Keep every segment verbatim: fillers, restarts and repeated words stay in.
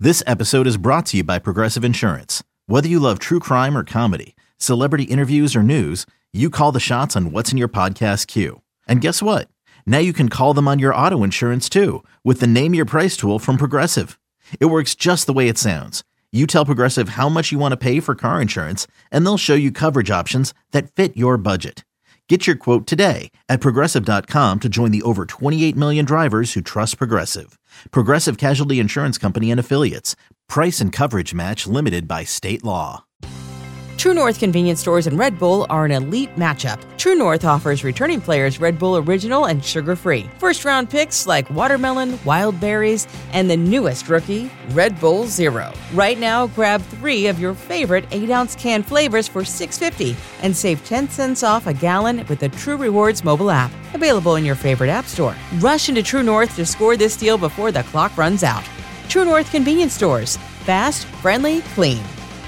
This episode is brought to you by Progressive Insurance. Whether you love true crime or comedy, celebrity interviews or news, you call the shots on what's in your podcast queue. And guess what? Now you can call them on your auto insurance too with the Name Your Price tool from Progressive. It works just the way it sounds. You tell Progressive how much you want to pay for car insurance, and they'll show you coverage options that fit your budget. Get your quote today at Progressive dot com to join the over twenty-eight million drivers who trust Progressive. Progressive Casualty Insurance Company and Affiliates. Price and coverage match limited by state law. True North convenience stores and Red Bull are an elite matchup. True North offers returning players Red Bull Original and sugar-free. First-round picks like watermelon, wild berries, and the newest rookie, Red Bull Zero. Right now, grab three of your favorite eight ounce can flavors for six dollars and fifty cents and save ten cents off a gallon with the True Rewards mobile app. Available in your favorite app store. Rush into True North to score this deal before the clock runs out. True North convenience stores. Fast, friendly, clean.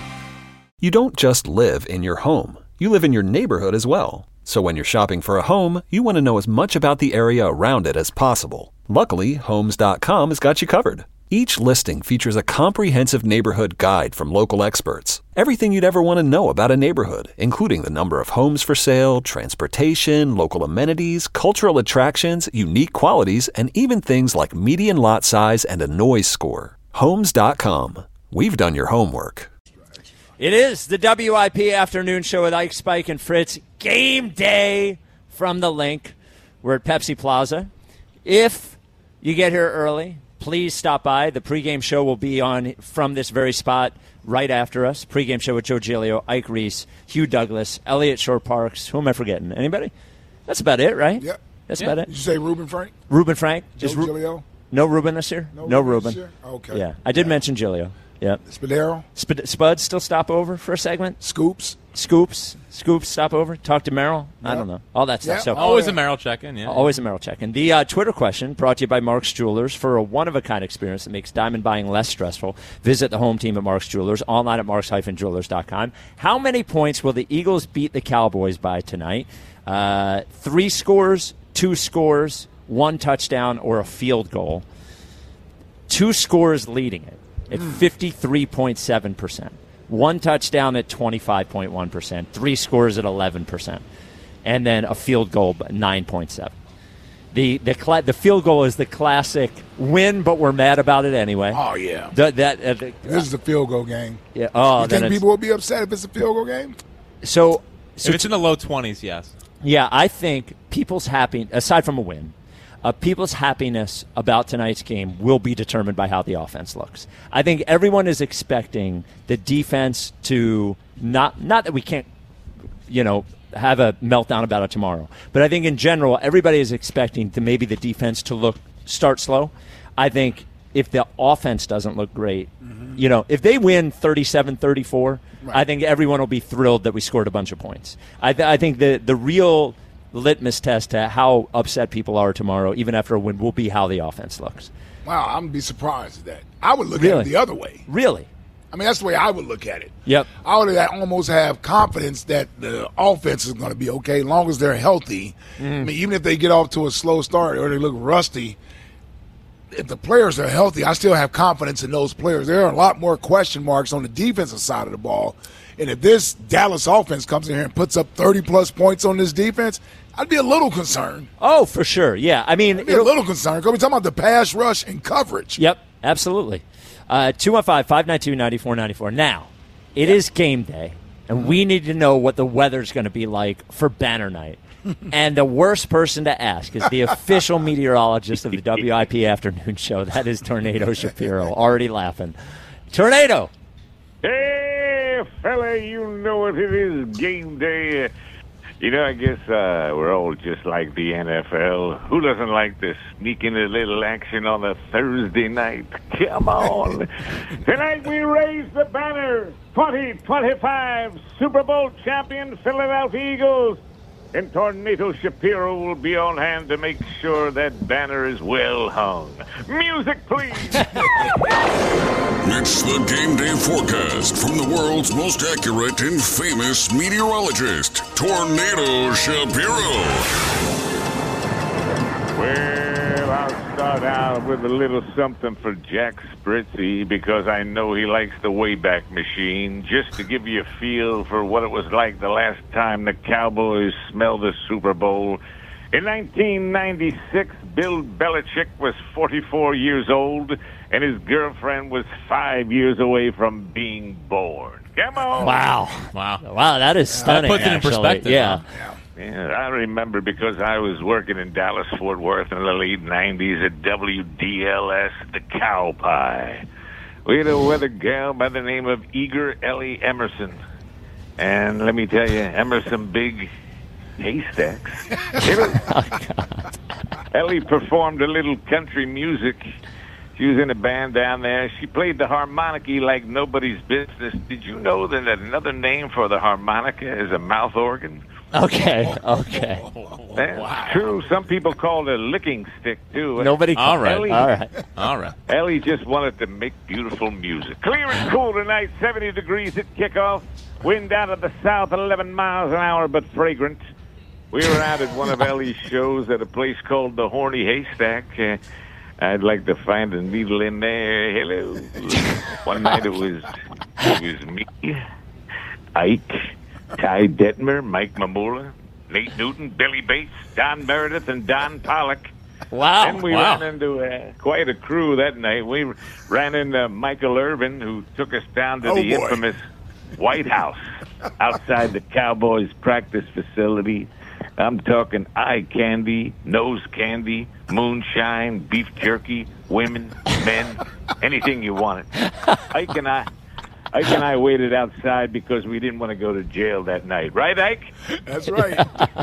You don't just live in your home. You live in your neighborhood as well. So when you're shopping for a home, you want to know as much about the area around it as possible. Luckily, Homes dot com has got you covered. Each listing features a comprehensive neighborhood guide from local experts. Everything you'd ever want to know about a neighborhood, including the number of homes for sale, transportation, local amenities, cultural attractions, unique qualities, and even things like median lot size and a noise score. Homes dot com. We've done your homework. It is the W I P Afternoon Show with Ike, Spike, and Fritz. Game day from the link. We're at Pepsi Plaza. If you get here early, please stop by. The pregame show will be on from this very spot right after us. Pregame show with Joe Giglio, Ike Reese, Hugh Douglas, Elliott Shore-Parks. Who am I forgetting? Anybody? That's about it, right? Yep. That's yeah. about it. Did you say Ruben Frank? Ruben Frank. Joe Just Ru- Giglio? No Ruben this year? No, no Ruben. Ruben. This year? Okay. Yeah, I did yeah. mention Giglio. Yep. Spadero? Spud, Spud still stop over for a segment? Scoops? Scoops. Scoops stop over. Talk to Merrill. I Yep. don't know. All that stuff. Yep. So Always Oh, yeah. a Merrill check-in, yeah. Always a Merrill check-in. The uh, Twitter question brought to you by Mark's Jewelers. For a one-of-a-kind experience that makes diamond buying less stressful, visit the home team at Mark's Jewelers, online at marks dash jewelers dot com. How many points will the Eagles beat the Cowboys by tonight? Uh, three scores, two scores, one touchdown, or a field goal. Two scores leading it at fifty-three point seven percent. One touchdown at twenty-five point one percent. Three scores at eleven percent. And then a field goal at nine point seven. The the cla- the field goal is the classic win, but we're mad about it anyway. Oh, yeah. The, that uh, the, This is a field goal game. yeah. Oh, You then think it's- people will be upset if it's a field goal game? so so If it's in the low twenties, yes. yeah, I think people's happy aside from a win. Uh, people's happiness about tonight's game will be determined by how the offense looks. I think everyone is expecting the defense to not not that we can't, you know, have a meltdown about it tomorrow, but I think in general everybody is expecting to maybe the defense to look start slow. I think if the offense doesn't look great, mm-hmm. you know, if they win thirty-seven thirty-four, right. I think everyone will be thrilled that we scored a bunch of points. I, th- I think the the real litmus test to how upset people are tomorrow, even after a win, will be how the offense looks. Wow, I'm going to be surprised at that. I would look Really? at it the other way. Really? I mean, that's the way I would look at it. Yep. I would almost have confidence that the offense is going to be okay as long as they're healthy. Mm. I mean, even if they get off to a slow start or they look rusty, if the players are healthy, I still have confidence in those players. There are a lot more question marks on the defensive side of the ball. And if this Dallas offense comes in here and puts up thirty-plus points on this defense, I'd be a little concerned. Oh, for sure. Yeah. I mean, I'd be a little concerned because we're talking about the pass rush and coverage. Yep, absolutely. Uh, two one five, five nine two, nine four nine four. Now, it is game day, and we need to know what the weather's going to be like for Banner Night. And the worst person to ask is the official meteorologist of the W I P Afternoon Show. That is Tornado Shapiro, already laughing. Tornado! Hey, fella, you know it. It is game day. You know, I guess uh, we're all just like the N F L. Who doesn't like to sneak in a little action on a Thursday night? Come on. Tonight we raise the banner. twenty twenty-five Super Bowl champion Philadelphia Eagles. And Tornado Shapiro will be on hand to make sure that banner is well hung. Music, please. It's the Game Day Forecast from the world's most accurate and famous meteorologist, Tornado Shapiro. Well, I'll start start out with a little something for Jack Spritzy because I know he likes the Wayback Machine, just to give you a feel for what it was like the last time the Cowboys smelled the Super Bowl. In nineteen ninety-six, Bill Belichick was forty-four years old, and his girlfriend was five years away from being born. Come on! Wow. Wow. Wow, that is stunning. That puts it in actually. perspective. Yeah. Huh? Yeah, I remember because I was working in Dallas-Fort Worth in the late nineties at W D L S, the Cow Pie. We had a weather gal by the name of Eager Ellie Emerson. And let me tell you, Emerson Big Haystacks. oh, Ellie performed a little country music. She was in a band down there. She played the harmonica like nobody's business. Did you know that another name for the harmonica is a mouth organ? Okay, okay. That's wow. True. Some people call it a licking stick, too. Nobody All right. Ellie, All right. All right. Ellie just wanted to make beautiful music. Clear and cool tonight, seventy degrees at kickoff. Wind out of the south, eleven miles an hour, but fragrant. We were out at one of Ellie's shows at a place called the Horny Haystack. Uh, I'd like to find a needle in there. Hello. One night it was, it was me, Ike, Ty Detmer, Mike Mamula, Nate Newton, Billy Bates, Don Meredith, and Don Pollock. Wow. And we wow. ran into uh, quite a crew that night. We ran into Michael Irvin, who took us down to Oh, the boy. infamous White House outside the Cowboys practice facility. I'm talking eye candy, nose candy, moonshine, beef jerky, women, men, anything you wanted. Ike and I... Ike and I waited outside because we didn't want to go to jail that night. Right, Ike? That's right.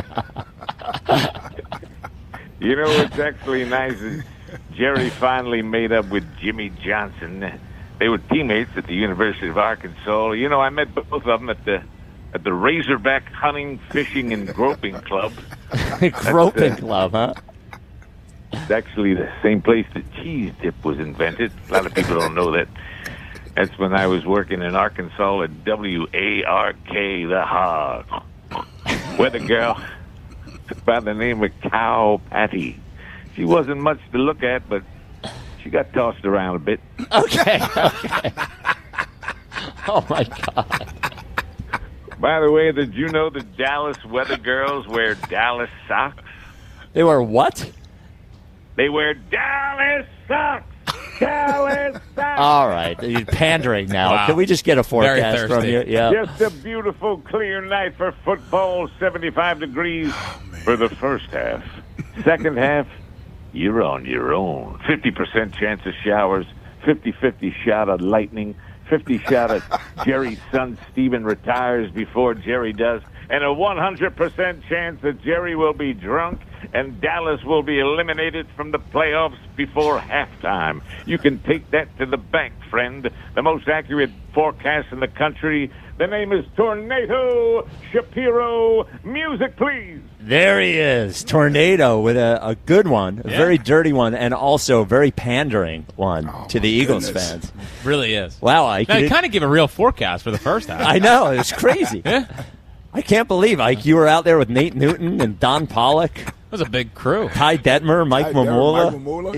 You know what's actually nice is Jerry finally made up with Jimmy Johnson. They were teammates at the University of Arkansas. You know, I met both of them at the at the Razorback Hunting, Fishing, and Groping Club. Groping uh, Club, huh? It's actually the same place that cheese dip was invented. A lot of people don't know that. That's when I was working in Arkansas at W A R K, the Hog. Weather girl by the name of Cow Patty. She wasn't much to look at, but she got tossed around a bit. Okay, okay. Oh, my God. By the way, did you know the Dallas Weather Girls wear Dallas socks? They were what? They wear Dallas socks! Dallas socks! All right, you're pandering now. Wow. Can we just get a forecast Very from thirsty. you? Yeah. Just a beautiful, clear night for football, seventy-five degrees Oh, for the first half. Second half, you're on your own. fifty percent chance of showers, fifty-fifty shot of lightning, fifty shot of Jerry's son Steven retires before Jerry does, and a one hundred percent chance that Jerry will be drunk and Dallas will be eliminated from the playoffs before halftime. You can take that to the bank, friend. The most accurate forecast in the country. The name is Tornado Shapiro. Music, please. There he is, Tornado, with a, a good one, a Yeah. very dirty one, and also a very pandering one Oh, to the my Eagles goodness. fans. Really is. Wow, I Now, could, you kind of give a real forecast for the first half. I know, it's crazy. Yeah. I can't believe, Ike, you were out there with Nate Newton and Don Pollock, That was a big crew. Ty Detmer, Mike Ty Detmer, Mamula. Mike Mamula.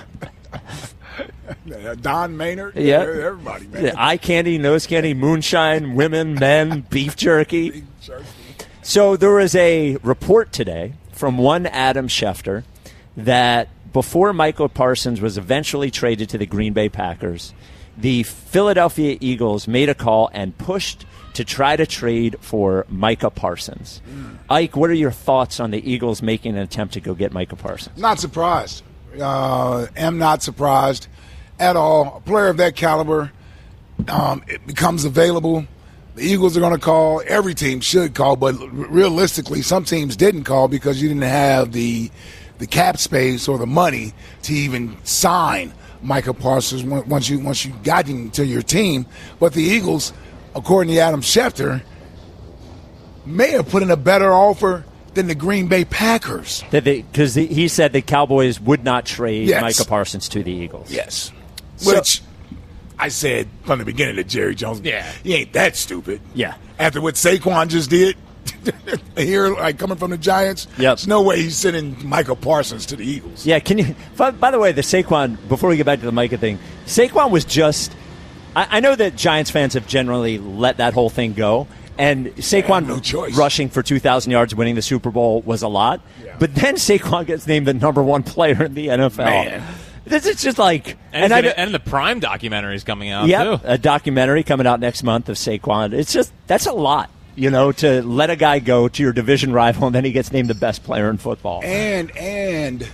Yep. Uh, Don Maynard. Yeah. Everybody, man. Yeah, eye candy, nose candy, moonshine, women, men, beef jerky. Big jerky. So there was a report today from one Adam Schefter that before Michael Parsons was eventually traded to the Green Bay Packers, the Philadelphia Eagles made a call and pushed to try to trade for Micah Parsons. Mm. Ike, what are your thoughts on the Eagles making an attempt to go get Micah Parsons? Not surprised. Uh, am not surprised at all. A player of that caliber, um, it becomes available. The Eagles are going to call. Every team should call, but realistically, some teams didn't call because you didn't have the the cap space or the money to even sign Micah Parsons once you once you got him to your team. But the Eagles, according to Adam Schefter, may have put in a better offer than the Green Bay Packers. Because he said the Cowboys would not trade Yes. Micah Parsons to the Eagles. Yes. So- Which I said from the beginning to Jerry Jones. Yeah. He ain't that stupid. Yeah. After what Saquon just did, here, like coming from the Giants, Yep. there's no way he's sending Micah Parsons to the Eagles. Yeah, can you? By, by the way, the Saquon. Before we get back to the Micah thing, Saquon was just. I, I know that Giants fans have generally let that whole thing go, and Saquon no choice. rushing for two thousand yards, winning the Super Bowl was a lot. Yeah. But then Saquon gets named the number one player in the N F L. Man. This is just like, And, and, and, I, gonna, and the Prime documentary is coming out, yeah, too. a documentary coming out next month of Saquon. It's just that's a lot. You know, to let a guy go to your division rival and then he gets named the best player in football. And and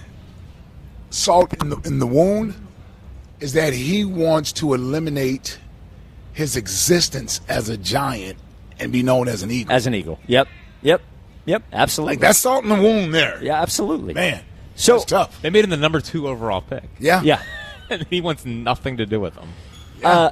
salt in the, in the wound is that he wants to eliminate his existence as a Giant and be known as an Eagle. As an Eagle. Yep. Yep. Yep. Absolutely. Like, that's salt in the wound there. Yeah, absolutely. Man, So that's tough. They made him the number two overall pick. Yeah. Yeah. And he wants nothing to do with them. Uh,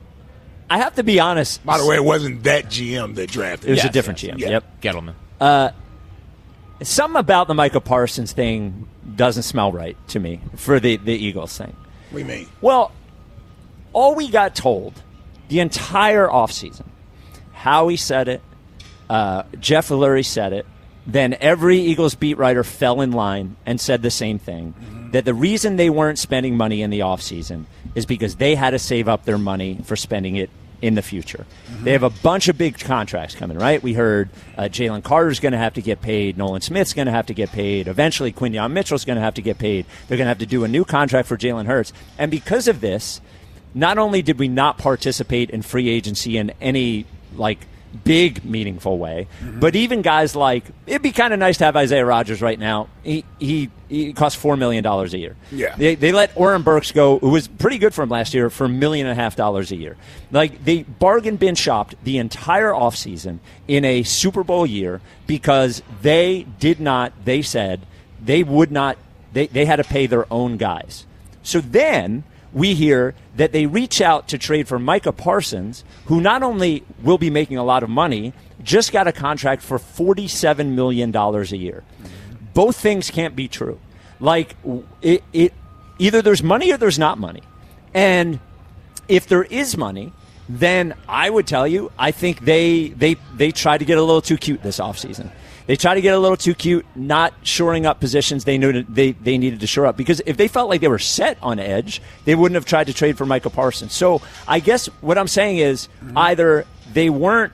I have to be honest. By the way, it wasn't that G M that drafted It was Yes, a different yes. G M. Yeah. Yep. Gettleman. Something about the Micah Parsons thing doesn't smell right to me for the, the Eagles thing. What do you mean? Well, all we got told the entire offseason, Howie said it, uh, Jeff Lurie said it, then every Eagles beat writer fell in line and said the same thing, mm-hmm. that the reason they weren't spending money in the offseason is because they had to save up their money for spending it in the future. Mm-hmm. They have a bunch of big contracts coming, right? We heard uh, Jalen Carter's going to have to get paid. Nolan Smith's going to have to get paid. Eventually, Quinyon Mitchell's going to have to get paid. They're going to have to do a new contract for Jalen Hurts. And because of this, not only did we not participate in free agency in any, like, big, meaningful way, mm-hmm. but even guys like, it'd be kind of nice to have Isaiah Rodgers right now. He he, he costs four million dollars a year. Yeah. They, they let Oren Burks go, who was pretty good for him last year, for a million and a half dollars a year. Like, they bargain bin shopped the entire offseason in a Super Bowl year because they did not, they said, they would not, they, they had to pay their own guys. So then we hear that they reach out to trade for Micah Parsons, who not only will be making a lot of money, just got a contract for forty-seven million dollars a year. Both things can't be true. Like, it, it either there's money or there's not money. And if there is money, then I would tell you, I think they they they tried to get a little too cute this offseason. They tried to get a little too cute, not shoring up positions they knew they, they needed to shore up. Because if they felt like they were set on edge, they wouldn't have tried to trade for Micah Parsons. So I guess what I'm saying is mm-hmm. either they weren't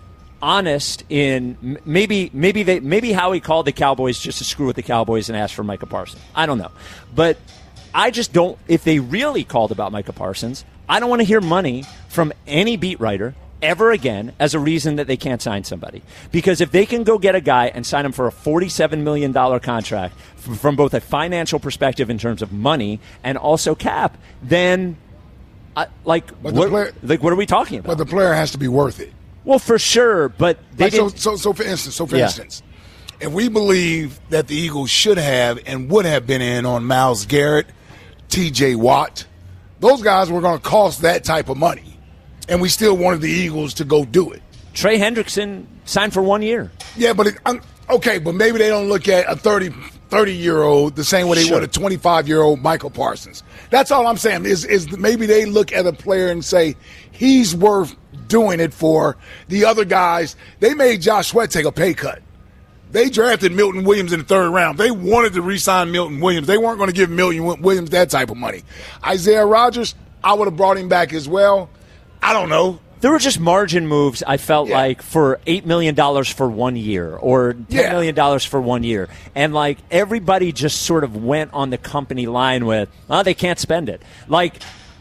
honest in maybe maybe they maybe Howie called the Cowboys just to screw with the Cowboys and asked for Micah Parsons. I don't know. But I just don't, if they really called about Micah Parsons, I don't want to hear money from any beat writer ever again as a reason that they can't sign somebody. Because if they can go get a guy and sign him for a forty-seven million dollars contract f- from both a financial perspective in terms of money and also cap, then uh, like, But the what, player- like what are we talking about? But the player has to be worth it. Well, for sure, but they Like, so, didn't. so, so for instance, so for Yeah. instance, if we believe that the Eagles should have and would have been in on Myles Garrett, T J Watt, those guys were going to cost that type of money. And we still wanted the Eagles to go do it. Trey Hendrickson signed for one year. Yeah, but it, um, okay, but maybe they don't look at a thirty, thirty-year-old the same way they Sure. would a twenty-five-year-old Michael Parsons. That's all I'm saying is, is maybe they look at a player and say he's worth doing it for. The other guys, they made Josh Sweat take a pay cut. They drafted Milton Williams in the third round. They wanted to re-sign Milton Williams. They weren't going to give Milton Williams that type of money. Isaiah Rodgers, I would have brought him back as well. I don't know. There were just margin moves, I felt Yeah. like, for eight million dollars for one year or ten Yeah. million dollars for one year. And, like, everybody just sort of went on the company line with, oh, they can't spend it. Like,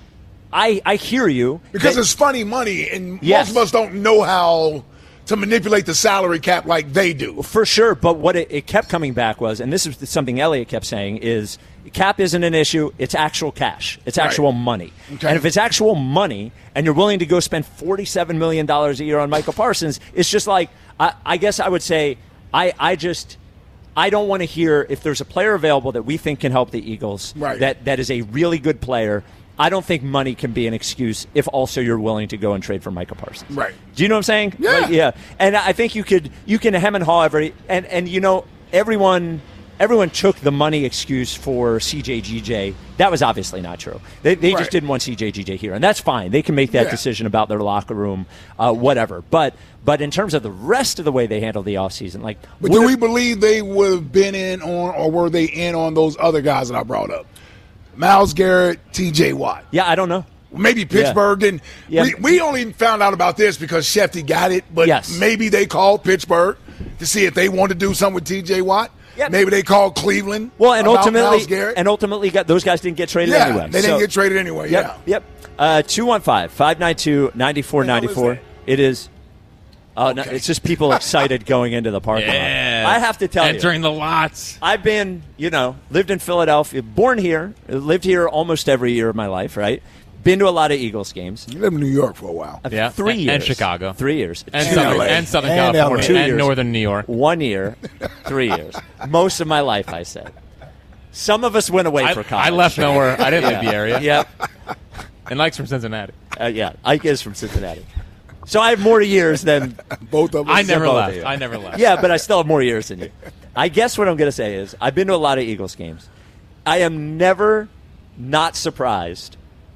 I I hear you. Because that- it's funny money, and Yes. most of us don't know how to manipulate the salary cap like they do. For sure, but what it, it kept coming back was, and this is something Elliott kept saying, is cap isn't an issue, it's actual cash. It's actual Right. money. Okay. And if it's actual money and you're willing to go spend forty-seven million dollars a year on Michael Parsons, it's just like, I, I guess I would say, I, I just, I don't want to hear, if there's a player available that we think can help the Eagles, Right. that, that is a really good player, I don't think money can be an excuse if also you're willing to go and trade for Micah Parsons. Right. Do you know what I'm saying? Yeah. Like, yeah. And I think you could you can hem and haw every and, and you know, everyone everyone took the money excuse for C J G J. That was obviously not true. They, they Right. just didn't want C J G J here, and that's fine. They can make that Yeah. decision about their locker room, uh, whatever. But but in terms of the rest of the way they handled the offseason, like, But what do if- we believe they would have been in on, or were they in on those other guys that I brought up? Myles Garrett, T J Watt. yeah, I don't know. Maybe Pittsburgh didn't. Yeah. We, we only found out about this because Shefty got it, but Yes. maybe they called Pittsburgh to see if they wanted to do something with T J Watt. Yep. Maybe they called Cleveland. Well, and about ultimately, Myles Garrett. and ultimately, got those guys didn't get traded yeah, anyway. they didn't So- get traded anyway. Yep, Yeah. yep. Uh, two one five, five nine two, nine four nine four. It is. Uh, no, Okay. it's just people excited going into the parking Yeah. lot. I have to tell you. Entering the lots. I've been, you know, lived in Philadelphia, born here, lived here almost every year of my life, right? Been to a lot of Eagles games. You lived in New York for a while. Uh, Yeah. Three And- years. and Chicago. Three years. And Two Southern, years. and Southern And California. Two And years. Northern New York. One year. Three years. Most of my life, I said. Some of us went away I, for college. I left nowhere. I didn't leave the area. Yep. And Mike's from Cincinnati. Uh, yeah. Ike is from Cincinnati. So I have more years than Both of us. I never both of left. you. I never left. Yeah, but I still have more years than you. I guess what I'm going to say is I've been to a lot of Eagles games. I am never not surprised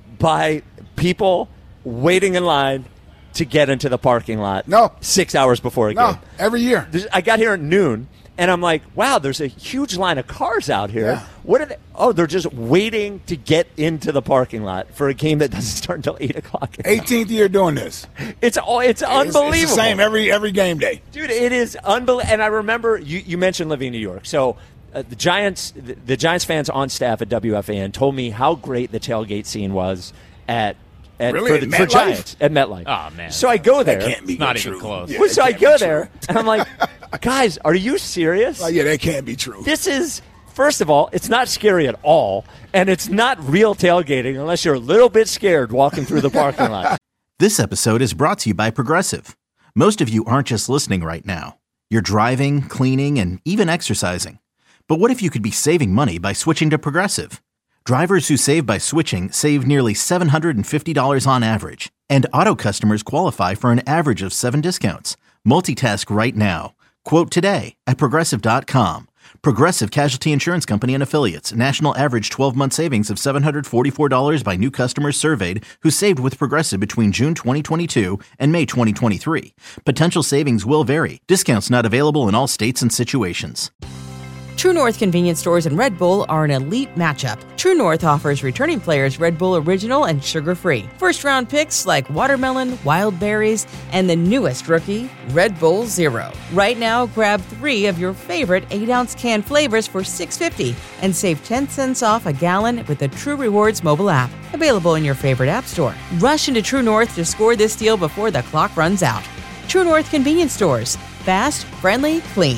by people waiting in line to get into the parking lot No. six hours before a No, game. every year. There's- I got here at noon, and I'm like, wow, there's a huge line of cars out here. Yeah. What are they? Oh, they're just waiting to get into the parking lot for a game that doesn't start until eight o'clock. at night. eighteenth year doing this. It's all. It's unbelievable. It's, it's the same every every game day. Dude, it is unbelievable. And I remember you, you mentioned living in New York. So uh, the Giants, the, the Giants fans on staff at W F A N told me how great the tailgate scene was at. At, Really? for, At the, for MetLife? Giants at MetLife. Oh, man. So I go there. Can't be It's not true. even close. Yeah, Well, that so I can't be go true. there, and I'm like, guys, are you serious? Oh, yeah, that can't be true. This is, first of all, it's not scary at all, and it's not real tailgating unless you're a little bit scared walking through the parking lot. This episode is brought to you by Progressive. Most of you aren't just listening right now. You're driving, cleaning, and even exercising. But what if you could be saving money by switching to Progressive? Drivers who save by switching save nearly seven hundred fifty dollars on average. And auto customers qualify for an average of seven discounts. Multitask right now. Quote today at Progressive dot com. Progressive Casualty Insurance Company and Affiliates. National average twelve-month savings of seven hundred forty-four dollars by new customers surveyed who saved with Progressive between June twenty twenty-two and May twenty twenty-three. Potential savings will vary. Discounts not available in all states and situations. True North convenience stores and Red Bull are an elite matchup. True North offers returning players Red Bull Original and sugar-free. First-round picks like watermelon, wild berries, and the newest rookie, Red Bull Zero. Right now, grab three of your favorite eight-ounce can flavors for six dollars and fifty cents and save ten cents off a gallon with the True Rewards mobile app. Available in your favorite app store. Rush into True North to score this deal before the clock runs out. True North convenience stores. Fast, friendly, clean.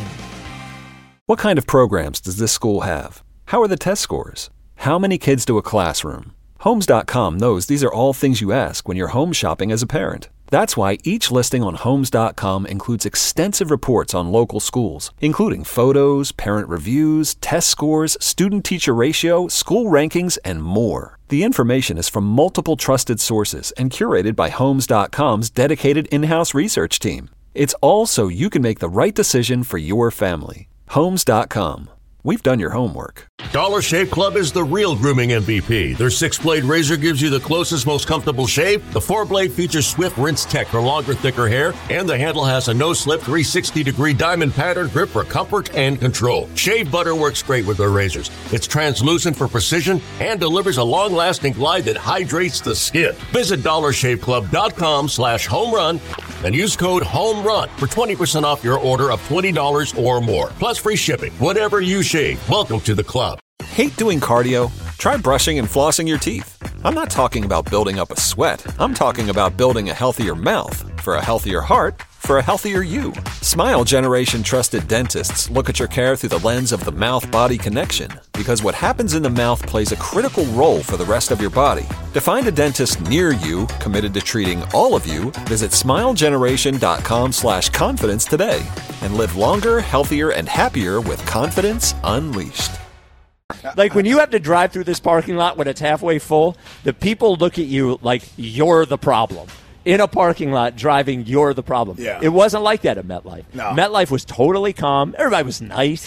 What kind of programs does this school have? How are the test scores? How many kids do a classroom? Homes dot com knows these are all things you ask when you're home shopping as a parent. That's why each listing on Homes dot com includes extensive reports on local schools, including photos, parent reviews, test scores, student-teacher ratio, school rankings, and more. The information is from multiple trusted sources and curated by Homes dot com's dedicated in-house research team. It's all so you can make the right decision for your family. Homes dot com. We've done your homework. Dollar Shave Club is the real grooming M V P. Their six-blade razor gives you the closest, most comfortable shave. The four-blade features Swift Rinse Tech for longer, thicker hair. And the handle has a no-slip three hundred sixty degree diamond pattern grip for comfort and control. Shave butter works great with their razors. It's translucent for precision and delivers a long-lasting glide that hydrates the skin. Visit dollar shave club dot com slash home run and use code HOMERUN for twenty percent off your order of twenty dollars or more. Plus free shipping. Whatever you shave. Welcome to the club. Hate doing cardio? Try brushing and flossing your teeth. I'm not talking about building up a sweat. I'm talking about building a healthier mouth for a healthier heart for a healthier you. Smile Generation trusted dentists look at your care through the lens of the mouth-body connection because what happens in the mouth plays a critical role for the rest of your body. To find a dentist near you committed to treating all of you, visit smile generation dot com slash confidence today and live longer, healthier, and happier with confidence unleashed. Like when you have to drive through this parking lot when it's halfway full, the people look at you like you're the problem. In a parking lot driving, you're the problem. Yeah. It wasn't like that at MetLife. No. MetLife was totally calm. Everybody was nice.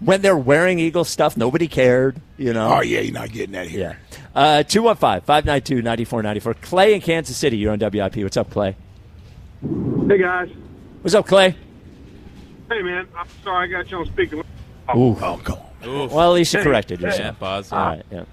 when they're wearing Eagles stuff, nobody cared. You know. Oh yeah, you're not getting that here. Yeah. Uh, two one five, five nine two, nine four nine four. Clay in Kansas City. You're on W I P. What's up, Clay? Hey guys. What's up, Clay? Hey man, I'm sorry I got you on speaker. Ooh. Oh, come on. Oof. Well, at least you corrected yourself. Yeah, Buzz. All right. Yeah.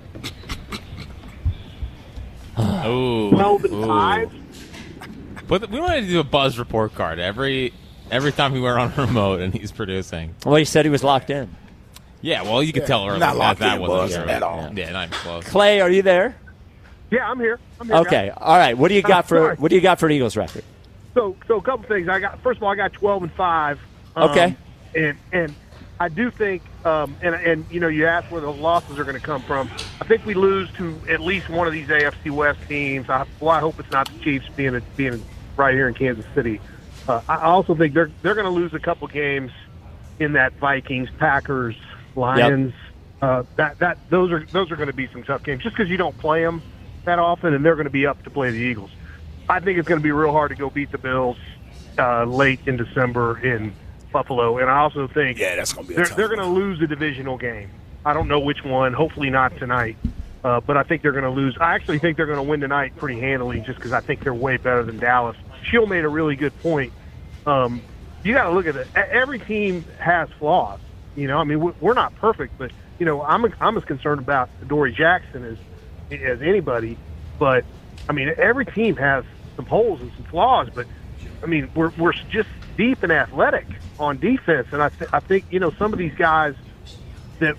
Ooh. twelve and Ooh. five. But we wanted to do a Buzz report card every every time we were on a remote and he's producing. Well, he said he was locked in. Yeah, well, you could Yeah, tell earlier not that locked that in, wasn't Buzz, true. at all. Yeah, not even close. Clay, are you there? Yeah, I'm here. I'm here. Okay. guys. All right. What do you got Oh, for sorry. What do you got for an Eagles record? So, so a couple things. I got first of all, I got twelve and five. Um, Okay. And and I do think, um, and and you know, you asked where the losses are going to come from. I think we lose to at least one of these A F C West teams. I, well, I hope it's not the Chiefs being being right here in Kansas City. Uh, I also think they're they're going to lose a couple games in that Vikings, Packers, Lions. Uh, that that those are those are going to be some tough games just because you don't play them that often, and they're going to be up to play the Eagles. I think it's going to be real hard to go beat the Bills uh, late in December in Buffalo, and I also think Yeah, that's going to be a they're tough they're going to one. lose a divisional game. I don't know which one. Hopefully not tonight, uh, but I think they're going to lose. I actually think they're going to win tonight pretty handily, just because I think they're way better than Dallas. Sheil made a really good point. Um, you got to look at it. E- Every team has flaws. You know, I mean, we- we're not perfect, but you know, I'm I'm as concerned about Dory Jackson as as anybody. But I mean, every team has some holes and some flaws. But I mean, we're we're just deep and athletic on defense, and I th- I think you know some of these guys that.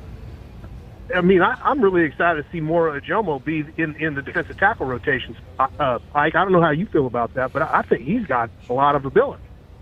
I mean, I, I'm really excited to see Mora Ajomo be in, in the defensive tackle rotations. Uh, uh, Ike, I don't know how you feel about that, but I, I think he's got a lot of ability.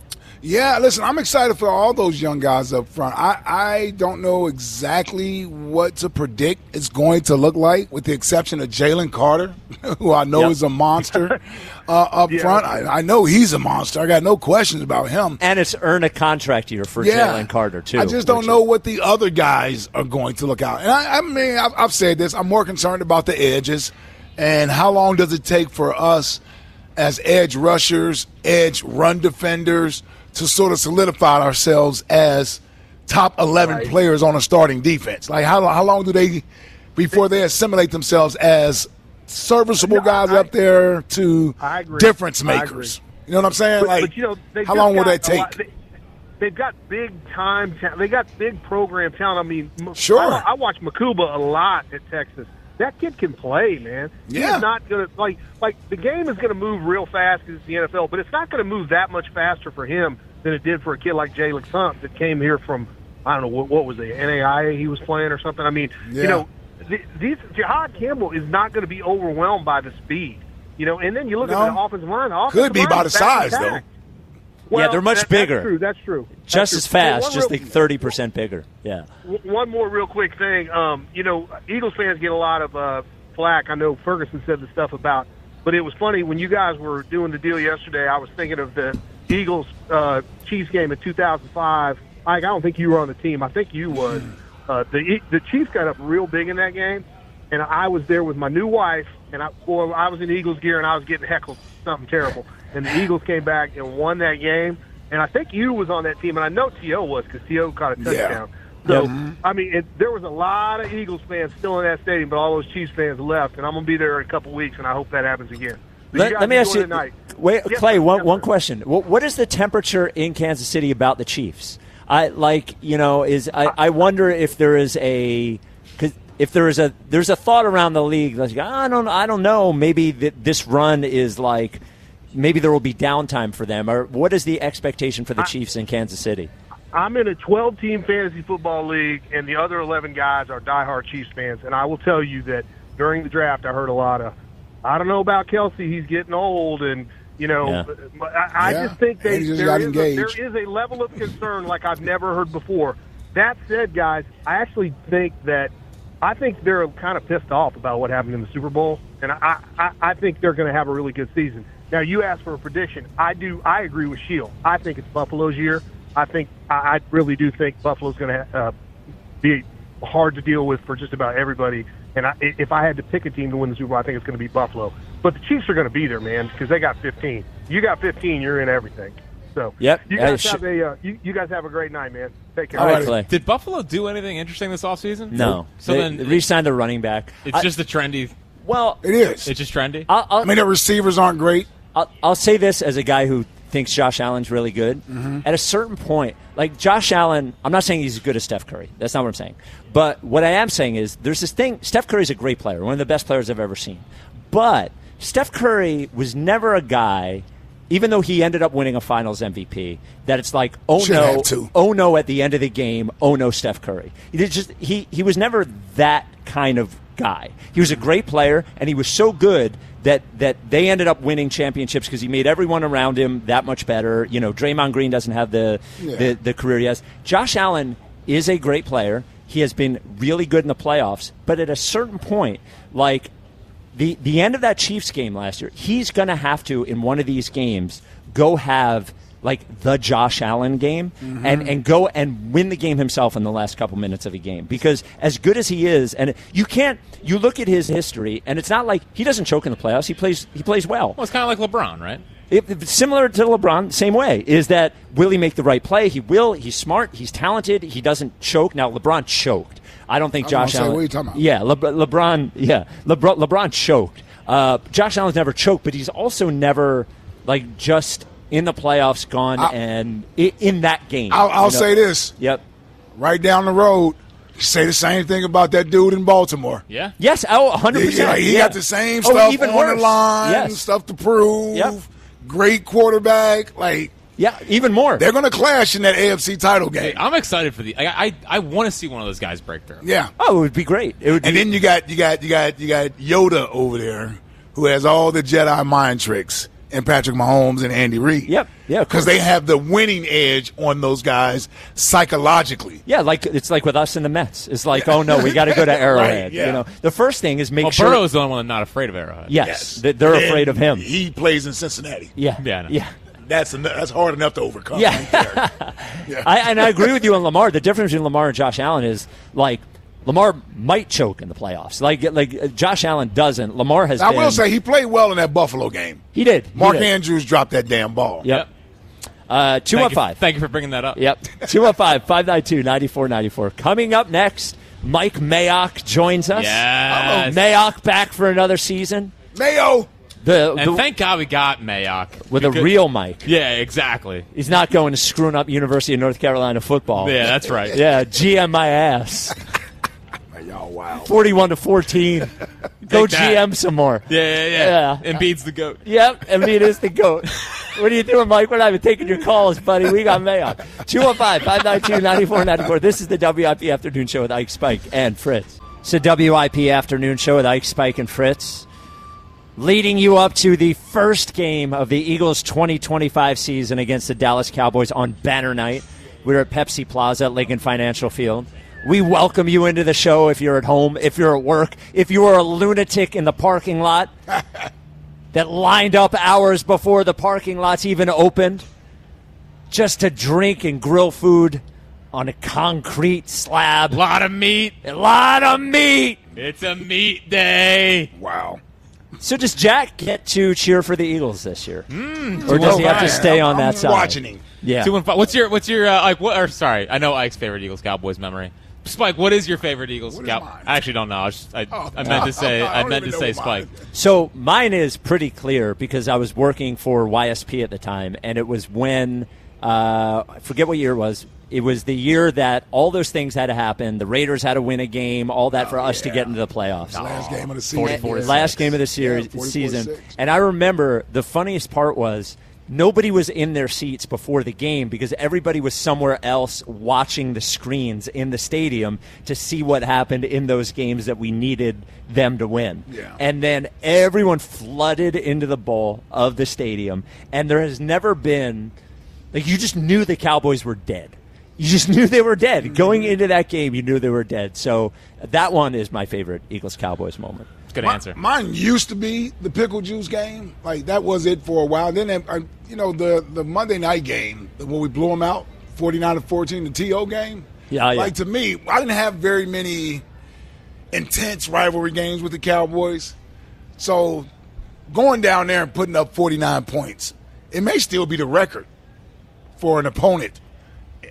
Yeah, listen, I'm excited for all those young guys up front. I, I don't know exactly what to predict it's going to look like, with the exception of Jalen Carter, who I know Yep. is a monster uh, up Yeah. front. I, I know he's a monster. I got no questions about him. And it's earn a contract year for Yeah. Jalen Carter too. I just don't which know is- what the other guys are going to look out. And I, I mean, I've, I've said this. I'm more concerned about the edges and how long does it take for us as edge rushers, edge run defenders, to sort of solidify ourselves as top eleven Right. players on a starting defense. Like, how how long do they before they assimilate themselves as serviceable No, guys I- up there to I agree. difference I makers? agree. You know what I'm saying? But, like, but you know, they've how just long will got that a lot- take? they, they've got big time. Ta- they got big program talent. I mean, M- Sure. I, I watch Makuba a lot at Texas. That kid can play, man. Yeah. He's not gonna like like the game is gonna move real fast because it's the N F L, but it's not gonna move that much faster for him than it did for a kid like Jalen Sump that came here from I don't know what, what was the N A I A he was playing or something. I mean, Yeah. you know, th- these Jihad Campbell is not going to be overwhelmed by the speed. You know, and then you look No. at the offensive line. The Could offensive be line by is the back size, intact. though. Yeah, they're much that- bigger. That's true. That's true. That's just true. as fast, One just real- like thirty percent bigger. Yeah. w- One more real quick thing. Um, you know, Eagles fans get a lot of uh, flack. I know Ferguson said the stuff about, but it was funny when you guys were doing the deal yesterday. I was thinking of the Eagles uh, Chiefs game in two thousand five. Ike, I don't think you were on the team. I think you was. Uh, the the Chiefs got up real big in that game, and I was there with my new wife, and I boy, I was in Eagles gear, and I was getting heckled something terrible. And the Eagles came back and won that game. And I think you was on that team, and I know T O was because T O caught a touchdown. So, I mean, it, there was a lot of Eagles fans still in that stadium, but all those Chiefs fans left, and I'm going to be there in a couple weeks, and I hope that happens again. But Let, guys let me ask enjoy you, tonight. wait, Yes, Clay. sir. One Yes, one sir. question. What, what is the temperature in Kansas City about the Chiefs? I like, you know, is I, I wonder if there is a, cause if there is a, there's a thought around the league like, I don't, I don't know, maybe th- this run is like, maybe there will be downtime for them, or what is the expectation for the Chiefs in Kansas City? I'm in a twelve-team fantasy football league, and the other eleven guys are diehard Chiefs fans. And I will tell you that during the draft, I heard a lot of, I don't know about Kelsey, he's getting old, and you know, Yeah. I, I Yeah. just think they, And he just there, got is a, engaged. there is a level of concern like I've never heard before. That said, guys, I actually think that I think they're kind of pissed off about what happened in the Super Bowl, and I I, I think they're going to have a really good season. Now, you asked for a prediction. I do. I agree with Sheil. I think it's Buffalo's year. I think I, I really do think Buffalo's going to uh, be hard to deal with for just about everybody. And I, if I had to pick a team to win the Super Bowl, I think it's going to be Buffalo. But the Chiefs are going to be there, man, because they got fifteen. You got fifteen, you're in everything. So Yep. you Uh, guys sh- have a uh, you, you guys have a great night, man. Take care. All right, right. Clay. Did Buffalo do anything interesting this offseason? No. So they, then they re-signed the running back. it's I- just the trendy. Well, It is. It's just trendy. I'll, I'll, I mean, the receivers aren't great. I'll, I'll say this as a guy who thinks Josh Allen's really good. Mm-hmm. At a certain point, like Josh Allen, I'm not saying he's as good as Steph Curry. That's not what I'm saying. But what I am saying is there's this thing. Steph Curry's a great player, one of the best players I've ever seen. But Steph Curry was never a guy, even though he ended up winning a Finals M V P, that it's like, oh Should no, have to. oh no, at the end of the game, oh no, Steph Curry. He did just he he was never that kind of guy. He was a great player, and he was so good that that they ended up winning championships because he made everyone around him that much better. You know, Draymond Green doesn't have the, Yeah. the, the career he has. Josh Allen is a great player. He has been really good in the playoffs. But at a certain point, like the, the end of that Chiefs game last year, he's going to have to, in one of these games, go have like the Josh Allen game Mm-hmm. and, and go and win the game himself in the last couple minutes of a game. Because as good as he is, and you can't, you look at his history, and it's not like he doesn't choke in the playoffs. He plays, he plays well. Well, it's kind of like LeBron, right? It, it- similar to LeBron, same way, is that will he make the right play? He will. He's smart. He's talented. He doesn't choke. Now, LeBron choked. I don't think I was Josh gonna say, Allen. what are you talking about? Yeah, Le- LeBron. Yeah, LeBron, LeBron choked. Uh, Josh Allen's never choked, but he's also never like just in the playoffs gone I- and i- in that game. I'll, I'll you know? say this. Yep. Right down the road, you say the same thing about that dude in Baltimore. Yeah. Yes. Oh, one hundred Yeah, percent. like, he yeah. got the same Oh, stuff even on worse. the line, Yes. stuff to prove. Yep. Great quarterback. Like, Yeah. Even more. they're going to clash in that A F C title game. I'm excited for the. I I, I want to see one of those guys break through. Yeah. Oh, it would be great. It would. And be, then you got you got you got you got Yoda over there, who has all the Jedi mind tricks, and Patrick Mahomes and Andy Reid. Yep. Yeah, of because course. they have the winning edge on those guys psychologically. Yeah, like it's like with us in the Mets. It's like, oh no, we got to go to Arrowhead. Right, yeah. You know, the first thing is make Well, sure. Burrow's the only one not afraid of Arrowhead. Yes, th- they're And afraid of him. He plays in Cincinnati. Yeah, Yeah, I know. yeah. That's en- that's hard enough to overcome. Yeah. right there. Yeah. I, and I agree with you on Lamar. The difference between Lamar and Josh Allen is like Lamar might choke in the playoffs. Like like uh, Josh Allen doesn't. Lamar has. I been, will say he played well in that Buffalo game. he did. He Mark did. Andrews dropped that damn ball. Yep. Uh, two Thank one you- five. Thank you for bringing that up. Yep. two one five, five nine two, nine four nine four. Coming up next, Mike Mayock joins us. Yes. Mayock back for another season. Mayo. The, And the- thank God we got Mayock with a Because- real Mike. Yeah, exactly. He's not going to screwing up University of North Carolina football. Yeah, that's right. Yeah, G M my ass. Y'all wow. forty-one to fourteen. Go Take that. G M some more. Yeah, yeah, Yeah. yeah. Embiid's the goat. Yep, I mean, it is the GOAT. What are you doing, Mike? We're not even taking your calls, buddy. We got Mayock. two one five, five nine two, nine four nine four. This is the W I P Afternoon Show with Ike Spike and Fritz. It's the W I P Afternoon Show with Ike Spike and Fritz. Leading you up to the first game of the Eagles' twenty twenty-five season against the Dallas Cowboys on Banner Night. We're at Pepsi Plaza at Lincoln Financial Field. We welcome you into the show if you're at home, if you're at work, if you are a lunatic in the parking lot that lined up hours before the parking lots even opened just to drink and grill food on a concrete slab. A lot of meat. A lot of meat. It's a meat day. Wow. So does Jack get to cheer for the Eagles this year? Mm, or does he have to Man, stay I'm- on that I'm side? watching him. Yeah. Two and five. What's your what's your uh, Ike? What? Or sorry, I know Ike's favorite Eagles Cowboys memory. Spike, what is your favorite Eagles? What is Cow- mine? I actually don't know. I, was just, I, Oh, I meant to say I I don't meant to even say know mine. Spike. So mine is pretty clear because I was working for Y S P at the time, and it was when uh, I forget what year it was. It was the year that all those things had to happen. The Raiders had to win a game, all that for us to yeah. get into the playoffs. Last game of the season. forty-four to Last six. game of the series Yeah, forty-four to season. six. And I remember the funniest part was nobody was in their seats before the game because everybody was somewhere else watching the screens in the stadium to see what happened in those games that we needed them to win. Yeah. And then everyone flooded into the bowl of the stadium, and there has never been like you just knew the Cowboys were dead. You just knew they were dead. Going into that game, you knew they were dead. So that one is my favorite Eagles-Cowboys moment. Good My- answer. Mine used to be the pickle juice game. Like that was it for a while. Then, uh, you know, the the Monday night game when we blew them out, forty-nine to fourteen, the T O game. Yeah, yeah. Like to me, I didn't have very many intense rivalry games with the Cowboys. So going down there and putting up forty-nine points, it may still be the record for an opponent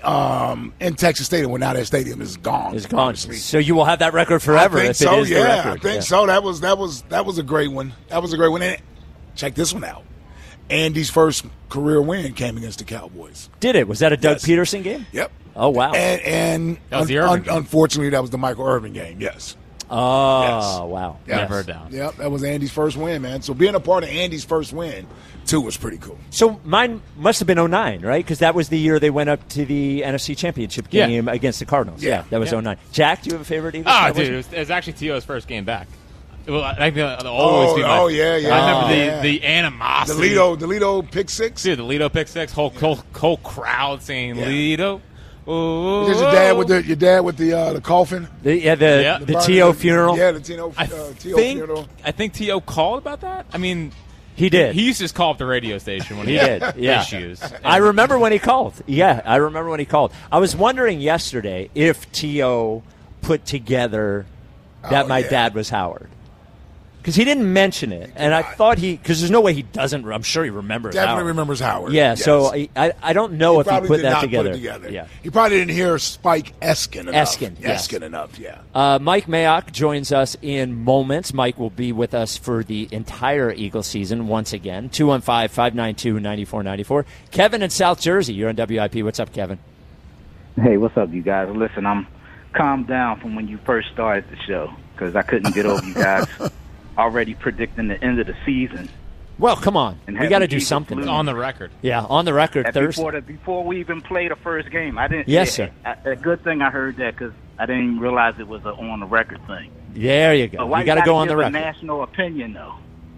um, in Texas Stadium. Well, now that stadium is gone. It's gone. Honestly. So you will have that record forever. I think if so. It is yeah, the record. I think yeah. so. That was that was that was a great one. That was a great one. And check this one out. Andy's first career win came against the Cowboys. Did it? Was that a Doug Yes. Peterson game? Yep. Oh wow. And, and That was the un- Irvin un- game. unfortunately, that was the Michael Irvin game. Yes. Oh Yes. wow. Yeah. Yes. Never down. Yep. That was Andy's first win, man. So being a part of Andy's first win too was pretty cool. So mine must have been oh nine, right? Because that was the year they went up to the N F C Championship Yeah. game against the Cardinals. Yeah. that was Yeah. oh nine. Jack, do you have a favorite Eagles? Oh, That dude, was- it was, it was actually T O's first game back. Well, I think it'll always Oh, be my, oh, yeah, yeah. I remember Oh, the, yeah. the The animosity. Lido, the Lido pick six. Dude, the Lido pick six, whole, whole, whole crowd saying Yeah. Lido. Oh, Is your dad with the your dad with the uh, the coffin? the, yeah, the Yeah. the, The burning- T O funeral. Yeah, the T O I uh, T O think funeral. I think T O called about that. I mean, He did. He used to just call up the radio station when he, He had did, yeah. issues. I remember when he called. Yeah, I remember when he called. I was wondering yesterday if T O put together that Oh, my yeah. dad was Howard. Because he didn't mention it. And I thought he, because there's no way he doesn't, I'm sure he remembers Definitely Howard. remembers Howard. Yeah, Yes. so I, I I don't know He if he probably put did that not together. Put it together. Yeah. He probably didn't hear Spike Eskin enough. Eskin, yes. Eskin enough, yeah. Uh, Mike Mayock joins us in moments. Mike will be with us for the entire Eagle season once again. two one five, five nine two, nine four nine four. Kevin in South Jersey. You're on W I P. What's up, Kevin? Hey, what's up, you guys? Listen, I'm calmed down from when you first started the show because I couldn't get over you guys already predicting the end of the season. Well, come on. And We having got to do Eagles something. lose. on the record. Yeah, on the record And Thursday. before, the, before we even played the first game, I didn't. Yes, yeah, sir. I, a good thing I heard that because I didn't even realize it was an on the record thing. There you go. But why You got to gotta go on the give a record. national opinion, though.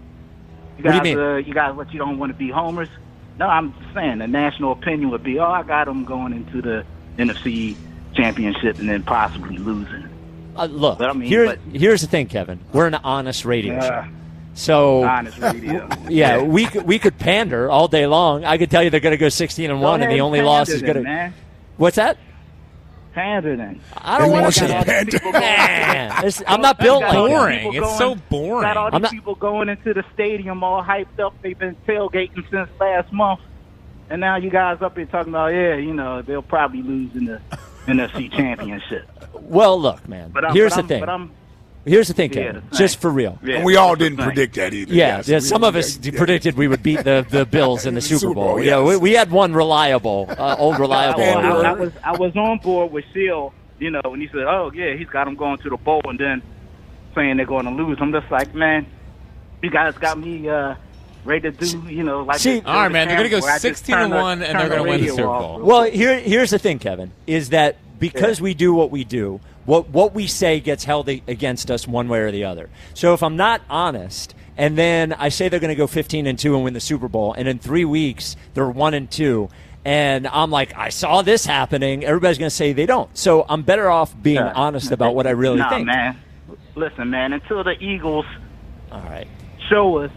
You What guys, do you mean? Uh, you guys, what you don't want to be homers? No, I'm just saying the national opinion would be, oh, I got them going into the N F C Championship and then possibly losing. Uh, look, But I mean, here, but- here's the thing, Kevin. We're an honest radio Uh, show. So, Honest radio. yeah, we could, we could pander all day long. I could tell you they're going to go sixteen and one, and the only loss is going to. Man. What's that? Pander then. I don't He want wants to you to pander. Man, it's- I'm not built Got like all these that. boring. people It's so boring. Got all I'm these not- people going into the stadium all hyped up. They've been tailgating since last month, and now you guys up here talking about, yeah, you know, they'll probably lose in the N F C Championship. Well, look, man. But I'm, here's but the I'm, thing. But I'm, Here's the thing, Yeah, Kevin. the Just thing. for real. yeah, And we all that's the didn't thing. predict that either. Yeah, Yes, yeah, we- some of us yeah. predicted we would beat the, the Bills in the, The Super Super Bowl. Bowl, Yeah, we, yes. we had one reliable, uh, old reliable. Well, I, I uh, was I was on board with Shield, you know, when he said, "Oh yeah, he's got them going to the bowl," and then saying they're going to lose. I'm just like, man, you guys got me uh, ready to do, you know, like. See- this- All right, man. They're going to go where I just sixteen turn and the- one, and turn they're the going to win the radio Super off. Bowl. Well, here, here's the thing, Kevin, is that because Yeah. we do what we do, what what we say gets held a- against us one way or the other. So if I'm not honest, and then I say they're going to go fifteen and two and win the Super Bowl, and in three weeks they're one and two, and I'm like, I saw this happening, everybody's going to say they don't. So I'm better off being Yeah. honest about what I really nah, think. man. Listen, man. Until the Eagles All right. show us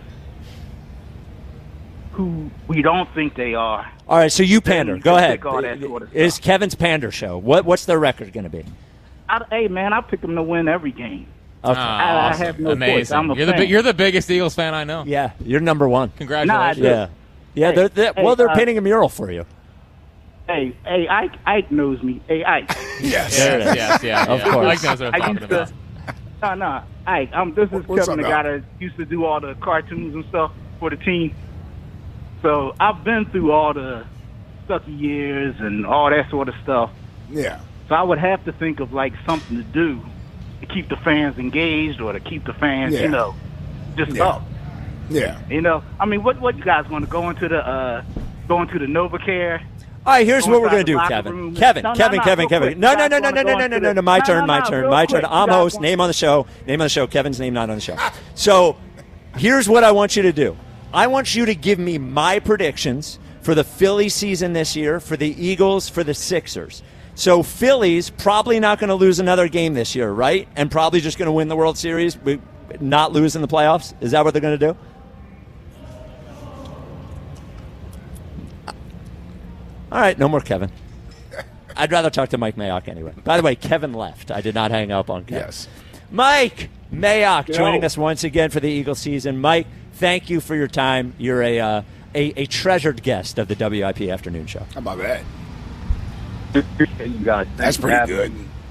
who we don't think they are, All right, so you pander. Then Go you ahead. pick all that sort of It's stuff. Kevin's pander show. What what's their record going to be? I, hey, man, I pick them to win every game. Okay. Oh, I- I awesome. have no Amazing. choice. I'm a you're the fan. bi- you're the biggest Eagles fan I know. Yeah, you're number one. Congratulations. Nah, I Yeah, yeah. Hey, They're, they're, hey, well, they're uh, painting a mural for you. Hey, hey, Ike, Ike knows me. Hey, Ike. Yes. There it is. Yes, yeah, Of yeah. course. Mike knows what I'm I talking used about. to. No, no, Ike. Um, this is What's Kevin, up, the guy Doc? that used to do all the cartoons and stuff for the team. So I've been through all the sucky years and all that sort of stuff. Yeah. So I would have to think of like something to do to keep the fans engaged or to keep the fans, Yeah. you know, just Yeah. up. Yeah. You know, I mean, what what you guys going to go into the uh, go into the NovaCare? All right, here's Go what we're inside going to the do, locker Kevin. room. Kevin, No, no, Kevin, no, Kevin, real Kevin. quick. No, You no, guys no, no, wanna no, go no, no, into no, no, the- no. My No, turn, no, my no, turn, real my quick. turn. You I'm guys host. wanna- Name on the show. Name on the show. Kevin's name not on the show. So here's what I want you to do. I want you to give me my predictions for the Philly season this year, for the Eagles, for the Sixers. So Philly's probably not going to lose another game this year, right? And probably just going to win the World Series, we- not lose in the playoffs. Is that what they're going to do? All right, no more Kevin. I'd rather talk to Mike Mayock anyway. By the way, Kevin left. I did not hang up on Kevin. Yes. Mike Mayock Yo. joining us once again for the Eagles season. Mike, thank you for your time. You're a uh, a, a treasured guest of the W I P Afternoon Show. How about that? Appreciate you guys. That's pretty good.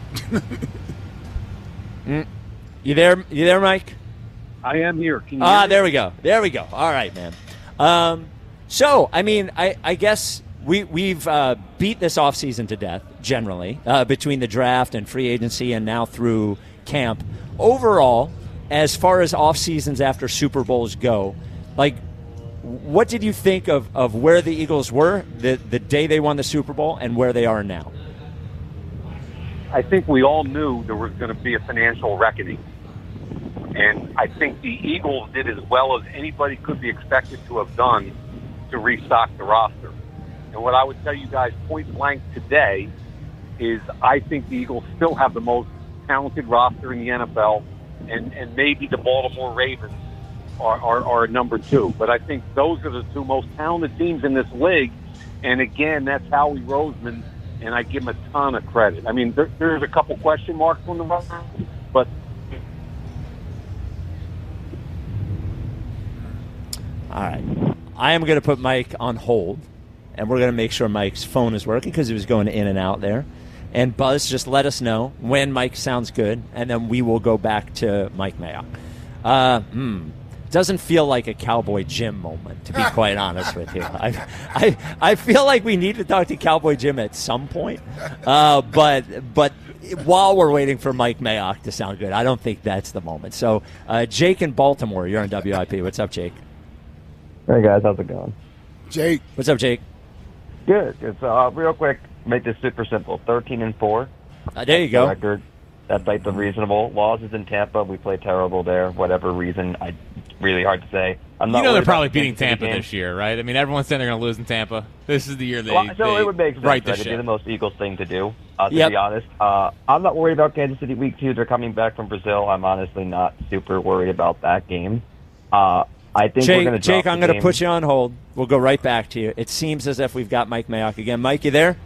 mm. You there? You there, Mike? I am here. Can you ah, hear me? there we go. There we go. All right, man. Um, so, I mean, I, I guess we, we've uh, beat this offseason to death, generally, uh, between the draft and free agency and now through camp. Overall, as far as off seasons after Super Bowls go, like, what did you think of, of where the Eagles were the, the day they won the Super Bowl and where they are now? I think we all knew there was going to be a financial reckoning. And I think the Eagles did as well as anybody could be expected to have done to restock the roster. And what I would tell you guys point blank today is I think the Eagles still have the most talented roster in the N F L, and, and maybe the Baltimore Ravens are, are, are number two. But I think those are the two most talented teams in this league. And again, that's Howie Roseman, and I give him a ton of credit. I mean, there, there's a couple question marks on the roster, but all right. I am going to put Mike on hold, and we're going to make sure Mike's phone is working because he was going in and out there. And Buzz, just let us know when Mike sounds good, and then we will go back to Mike Mayock. Uh, hmm. Doesn't feel like a Cowboy Jim moment, to be quite honest with you. I, I, I feel like we need to talk to Cowboy Jim at some point, uh, but but while we're waiting for Mike Mayock to sound good, I don't think that's the moment. So, uh, Jake in Baltimore, you're on W I P. What's up, Jake? Hey guys, how's it going? Jake. What's up, Jake? Good. Good. So, uh, real quick, make this super simple. Thirteen and four. Uh, there you go. Record. That's like the reasonable. Laws is in Tampa. We play terrible there. Whatever reason, I really hard to say. I'm not you know they're probably the beating Tampa this year, right? I mean, everyone's saying they're going to lose in Tampa. This is the year they, well, so they it would make sense. right Right? the It'd ship. be the most Eagles thing to do. Uh, to Yep. be honest, uh, I'm not worried about Kansas City week two. They're coming back from Brazil. I'm honestly not super worried about that game. Uh, I think Jake, we're going to Jake, I'm going to put you on hold. We'll go right back to you. It seems as if we've got Mike Mayock again. Mike, you there?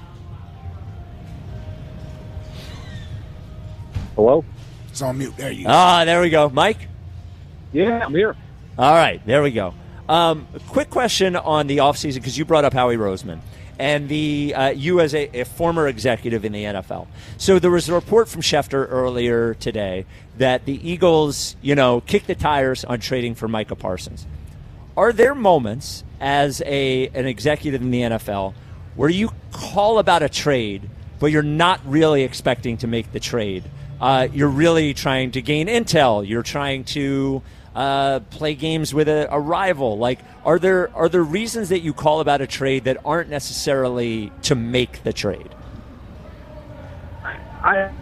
hello? It's on mute. There you go. Ah, there we go. Mike? Yeah, I'm here. All right, there we go. Um, a quick question on the offseason, because you brought up Howie Roseman, and the uh, you as a, a former executive in the N F L. So there was a report from Schefter earlier today that the Eagles, you know, kicked the tires on trading for Micah Parsons. Are there moments as a an executive in the N F L where you call about a trade, but you're not really expecting to make the trade? Uh, you're really trying to gain intel. You're trying to uh, play games with a, a rival. Like, are there are there reasons that you call about a trade that aren't necessarily to make the trade? I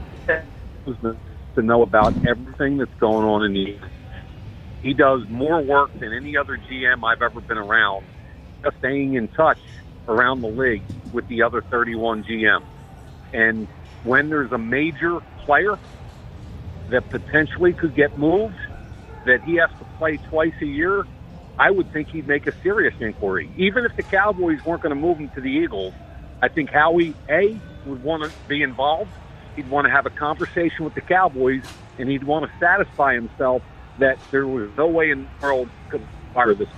to know about everything that's going on in the. He does more work than any other G M I've ever been around, just staying in touch around the league with the other thirty-one G Ms. And when there's a major player that potentially could get moved, that he has to play twice a year, I would think he'd make a serious inquiry. Even if the Cowboys weren't going to move him to the Eagles, I think Howie, A, would want to be involved. He'd want to have a conversation with the Cowboys, and he'd want to satisfy himself that there was no way in the world could fire this.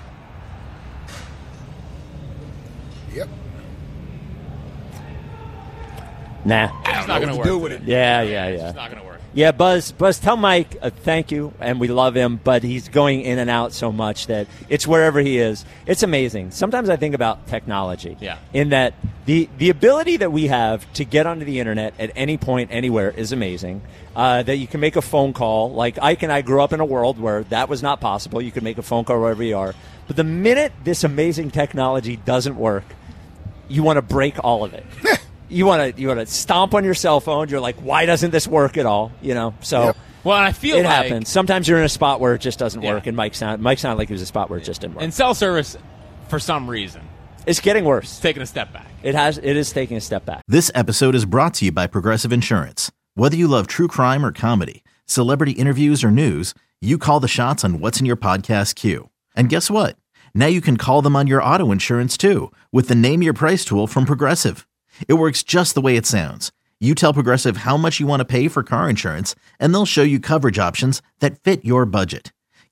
Yep. Nah. It's not going to work. Do with it. Yeah, yeah, yeah. It's not going to work. Yeah, Buzz, Buzz, tell Mike uh, thank you, and we love him, but he's going in and out so much that it's wherever he is. It's amazing. Sometimes I think about technology. Yeah. In that the, the ability that we have to get onto the internet at any point, anywhere, is amazing. Uh, that you can make a phone call. Like, Ike and I grew up in a world where that was not possible. You could make a phone call wherever you are. But the minute this amazing technology doesn't work, you want to break all of it. You want to you want to stomp on your cell phone. You're like, why doesn't this work at all? You know, so Yep. Well, and I feel it like happens. Sometimes you're in a spot where it just doesn't Yeah. work, and Mike sound Mike sounded like he was a spot where it just didn't work. in cell service, for some reason, It's getting worse. it's taking a step back. It has. It is taking a step back. This episode is brought to you by Progressive Insurance. Whether you love true crime or comedy, celebrity interviews or news, you call the shots on what's in your podcast queue. And guess what? Now you can call them on your auto insurance too with the Name Your Price tool from Progressive. It works just the way it sounds. You tell Progressive how much you want to pay for car insurance, and they'll show you coverage options that fit your budget.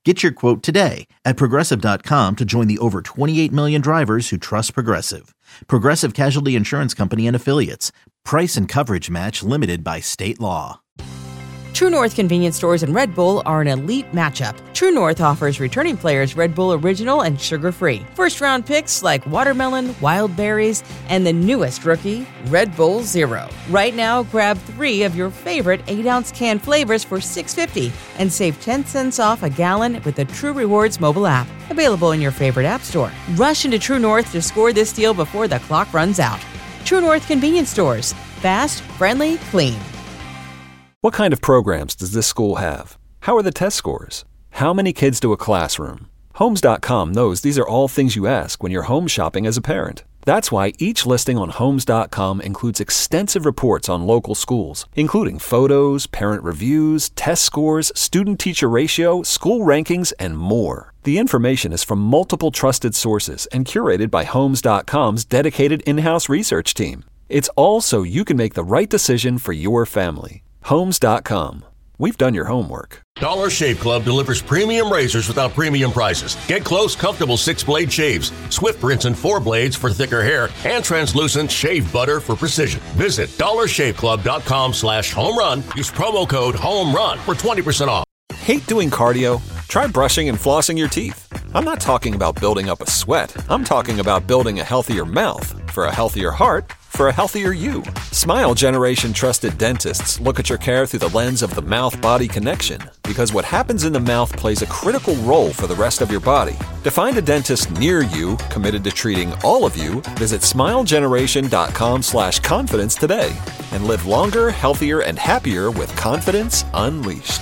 Get your quote today at Progressive dot com to join the over twenty-eight million drivers who trust Progressive. Progressive Casualty Insurance Company and Affiliates. Price and coverage match limited by state law. True North convenience stores and Red Bull are an elite matchup. True North offers returning players Red Bull Original and sugar-free. First-round picks like watermelon, wild berries, and the newest rookie, Red Bull Zero. Right now, grab three of your favorite eight-ounce can flavors for six dollars and fifty cents and save ten cents off a gallon with the True Rewards mobile app. Available in your favorite app store. Rush into True North to score this deal before the clock runs out. True North convenience stores. Fast, friendly, clean. What kind of programs does this school have? How are the test scores? How many kids do a classroom? Homes dot com knows these are all things you ask when you're home shopping as a parent. That's why each listing on Homes dot com includes extensive reports on local schools, including photos, parent reviews, test scores, student-teacher ratio, school rankings, and more. The information is from multiple trusted sources and curated by Homes dot com's dedicated in-house research team. It's all so you can make the right decision for your family. Homes dot com. We've done your homework. Dollar Shave Club delivers premium razors without premium prices. Get close, comfortable six-blade shaves, Swift rinse and four blades for thicker hair, and translucent shave butter for precision. Visit dollar shave club dot com slash home run. Use promo code HOMERUN for twenty percent off. Hate doing cardio? Try brushing and flossing your teeth. I'm not talking about building up a sweat. I'm talking about building a healthier mouth for a healthier heart for a healthier you. Smile Generation trusted dentists look at your care through the lens of the mouth-body connection, because what happens in the mouth plays a critical role for the rest of your body. To find a dentist near you committed to treating all of you, visit smile generation dot com slash confidence today and live longer, healthier, and happier with confidence unleashed.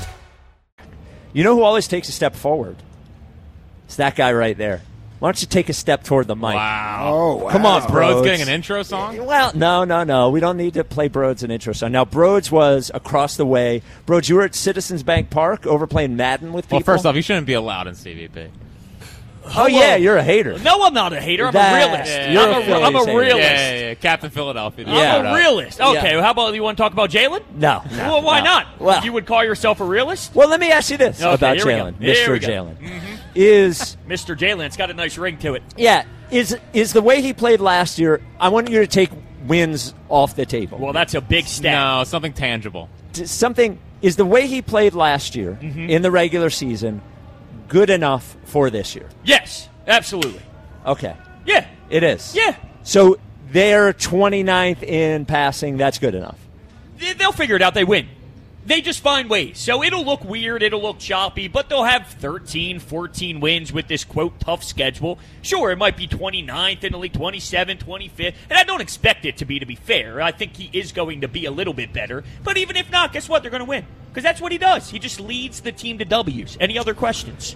You know who always takes a step forward? It's that guy right there. Why don't you take a step toward the mic? Wow. Oh, wow. Come on, Is Broads. Broads getting an intro song? Well, no, no, no. We don't need to play Broads an intro song. Now, Broads was across the way. Broads, you were at Citizens Bank Park over playing Madden with people? Well, first off, you shouldn't be allowed in C V P. Oh, yeah, you're a hater. No, I'm not a hater. I'm That- a realist. yeah, I'm, you're a, a I'm Phillies a hater. realist. Yeah, yeah, yeah. Captain Philadelphia. I'm Yeah. a realist. Okay, Yeah. well, how about you want to talk about Jalen? No, no. Well, why no. not? Well, You would call yourself a realist? well, let me ask you this Okay, about here we go. Jalen, Here Mister we go. Jalen. Mm-hmm. Is Mister Jalen, it's got a nice ring to it. yeah, is is the way he played last year? I want you to take wins off the table. Well, that's a big step. No, something tangible. T- Something is the way he played last year Mhm. in the regular season good enough for this year? Yes, absolutely. Okay, Yeah, it is. yeah. So they're twenty-ninth in passing. That's good enough. They- They'll figure it out. They win. They just find ways. So it'll look weird, it'll look choppy, but they'll have thirteen, fourteen wins with this, quote, tough schedule. Sure, it might be twenty-ninth in the league, twenty-seventh, twenty-fifth, and I don't expect it to be, to be fair. I think he is going to be a little bit better, but even if not, guess what? They're going to win, because that's what he does. He just leads the team to W's. Any other questions?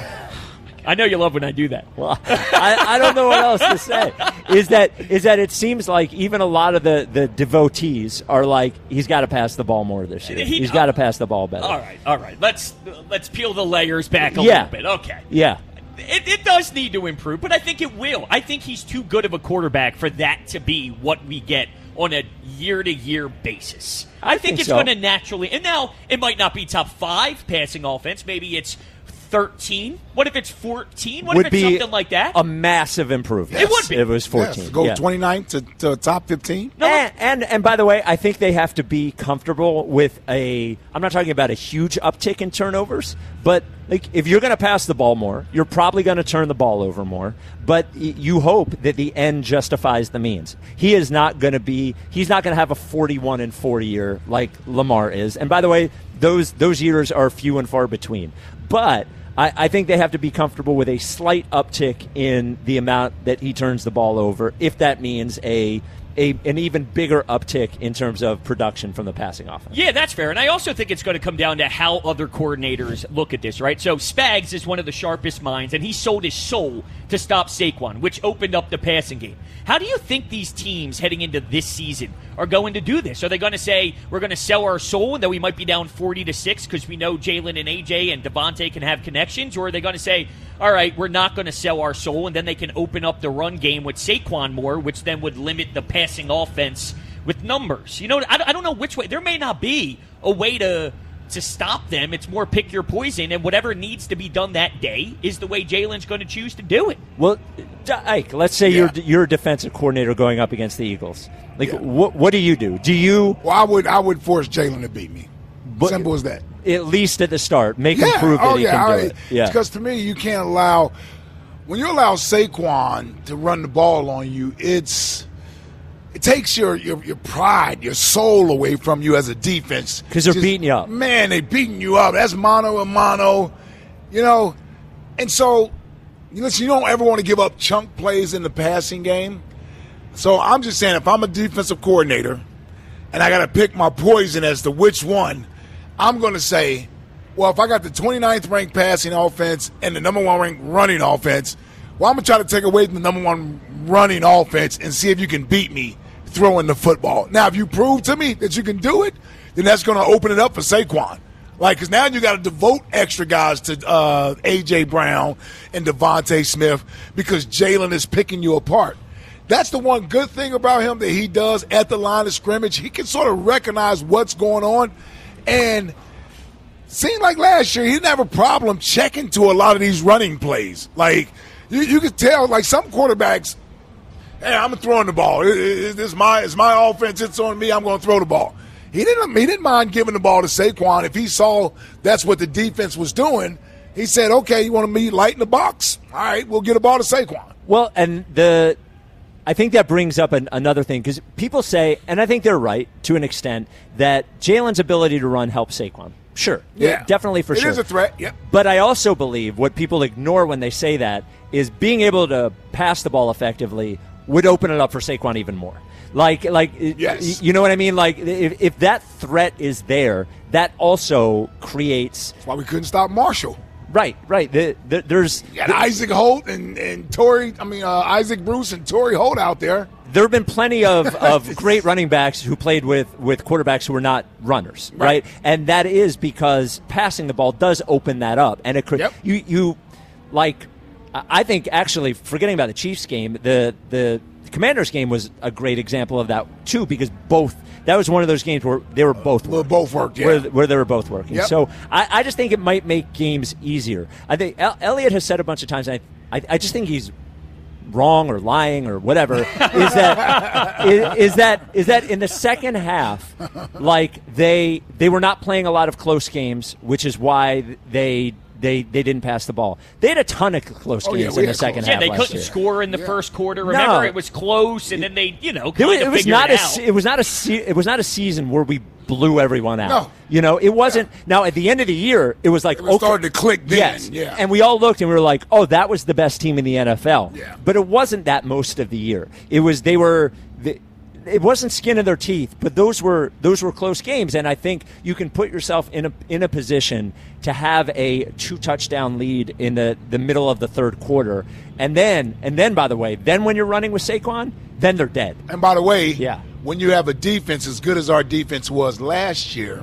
I know you love when I do that. Well, I, I don't know what else to say. Is that is that it seems like even a lot of the, the devotees are like, he's got to pass the ball more this year. He- He's got to pass the ball better. All right, all right. Let's let's peel the layers back a Yeah. little bit. Okay. Yeah. It, it does need to improve, but I think it will. I think he's too good of a quarterback for that to be what we get on a year-to-year basis. I, think, think it's so. going to naturally, and now it might not be top five passing offense. Maybe it's thirteen. What if it's fourteen? What Would if it's be something like that? a massive improvement. It would be. If it was fourteen. Yes, go Yeah. twenty-ninth to, to top fifteen. and, and and by the way, I think they have to be comfortable with a. I'm not talking about a huge uptick in turnovers, but like if you're going to pass the ball more, you're probably going to turn the ball over more. But y- you hope that the end justifies the means. He is not going to be. He's not going to have a forty-one and forty year like Lamar is. And by the way, those those years are few and far between. But I, I think they have to be comfortable with a slight uptick in the amount that he turns the ball over, if that means a, a an even bigger uptick in terms of production from the passing offense. Yeah, that's fair. And I also think it's going to come down to how other coordinators look at this, right? So Spags is one of the sharpest minds, and he sold his soul to stop Saquon, which opened up the passing game. How do you think these teams heading into this season are going to do this? Are they going to say, we're going to sell our soul and that we might be down forty to six because we know Jalen and A J and Devontae can have connections? Or are they going to say, all right, we're not going to sell our soul, and then they can open up the run game with Saquon more, which then would limit the passing offense with numbers? You know, I, I don't know which way. There may not be a way to to stop them. It's more pick your poison, and whatever needs to be done that day is the way Jalen's going to choose to do it. Well, Ike, let's say yeah. you're you're a defensive coordinator going up against the Eagles. Like, yeah. what what do you do? Do you? Well, I would I would force Jalen to beat me. But, Simple as that. At least at the start, make yeah. him prove that oh, he yeah. can do I, it. Yeah, because to me, you can't allow when you allow Saquon to run the ball on you. It's It takes your, your, your pride, your soul away from you as a defense. Because they're Just, beating you up. Man, they beating you up. That's mano and mano, you know. And so, listen, you don't ever want to give up chunk plays in the passing game. So I'm just saying, if I'm a defensive coordinator and I got to pick my poison as to which one, I'm going to say, well, if I got the twenty-ninth ranked passing offense and the number one ranked running offense, well, I'm going to try to take away from the number one running offense and see if you can beat me throwing the football. Now, if you prove to me that you can do it, then that's going to open it up for Saquon. Like, because now you got to devote extra guys to uh, A J. Brown and Devontae Smith because Jalen is picking you apart. That's the one good thing about him that he does at the line of scrimmage. He can sort of recognize what's going on. And seemed like last year he didn't have a problem checking to a lot of these running plays. Like, you, you could tell, like, some quarterbacks, hey, I'm throwing the ball. It, it, it's my it's my offense. It's on me. I'm going to throw the ball. He didn't he didn't mind giving the ball to Saquon if he saw that's what the defense was doing. He said, okay, you want me light in the box? All right, we'll get a ball to Saquon. Well, and the I think that brings up an, another thing because people say, and I think they're right to an extent, that Jalen's ability to run helps Saquon. Sure. Yeah. Definitely for it sure. It is a threat, yep. But I also believe what people ignore when they say that is being able to pass the ball effectively would open it up for Saquon even more. Like, like, yes. you know what I mean? Like, if, if that threat is there, that also creates. That's why we couldn't stop Marshall. Right, right. The, the, there's you got the, Isaac Holt and and Torrey. I mean, uh, Isaac Bruce and Torrey Holt out there. There have been plenty of, of great running backs who played with, with quarterbacks who were not runners, right? right? And that is because passing the ball does open that up, and it could yep. you you like. I think actually, forgetting about the Chiefs game, the the Commanders game was a great example of that too, because both that was one of those games where they were both uh, both worked, yeah. where, where they were both working. Yep. So I, I just think it might make games easier. I think El- Elliott has said a bunch of times, and I, I I just think he's wrong or lying or whatever. is that is, is that is that in the second half, like they they were not playing a lot of close games, which is why they. They they didn't pass the ball. They had a ton of close oh, games yeah, in the second close. half. Yeah, they last couldn't year. score in the yeah. first quarter. Remember, no. it was close, and then they, you know, it kind was, of it was figured not it a, out. It was not a. Se- it was not a season where we blew everyone out. No. You know, it wasn't. Yeah. Now at the end of the year, it was like it was okay, starting to click. Then. Yes, yeah. And we all looked and we were like, oh, that was the best team in the N F L. Yeah. But it wasn't that most of the year. It was they were. They, It wasn't skin in their teeth, but those were those were close games, and I think you can put yourself in a in a position to have a two touchdown lead in the, the middle of the third quarter, and then and then by the way, then when you're running with Saquon, then they're dead. And by the way, yeah. when you have a defense as good as our defense was last year,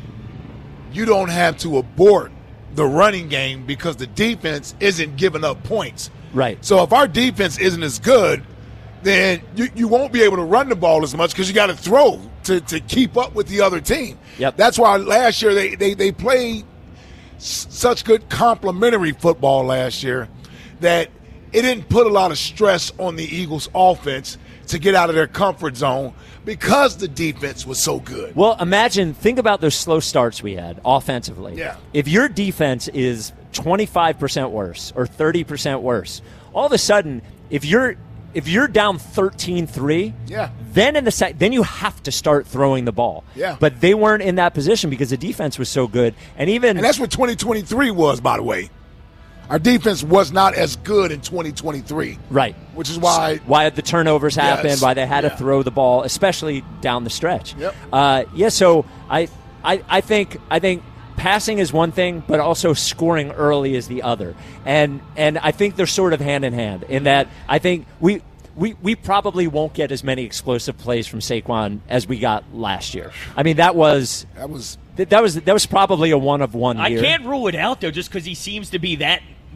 you don't have to abort the running game because the defense isn't giving up points. Right. So if our defense isn't as good, then you, you won't be able to run the ball as much because you got to throw to, to keep up with the other team. Yep. That's why last year they, they, they played s- such good complementary football last year that it didn't put a lot of stress on the Eagles' offense to get out of their comfort zone because the defense was so good. Well, imagine, think about those slow starts we had offensively. Yeah. If your defense is twenty-five percent worse or thirty percent worse, all of a sudden, if you're If you're down thirteen three, yeah. then in the sec- then you have to start throwing the ball. Yeah. But they weren't in that position because the defense was so good. And even And that's what twenty twenty-three was, by the way. Our defense was not as good in twenty twenty-three. Right. Which is why why the turnovers happened, yes. why they had yeah. to throw the ball, especially down the stretch. Yep. Uh, yeah, so I, I I think I think passing is one thing, but also scoring early is the other. And and I think they're sort of hand in hand in that I think we we, we probably won't get as many explosive plays from Saquon as we got last year. I mean, that was that was that was that was probably a one of one I year. can't rule it out though, just because he seems to be that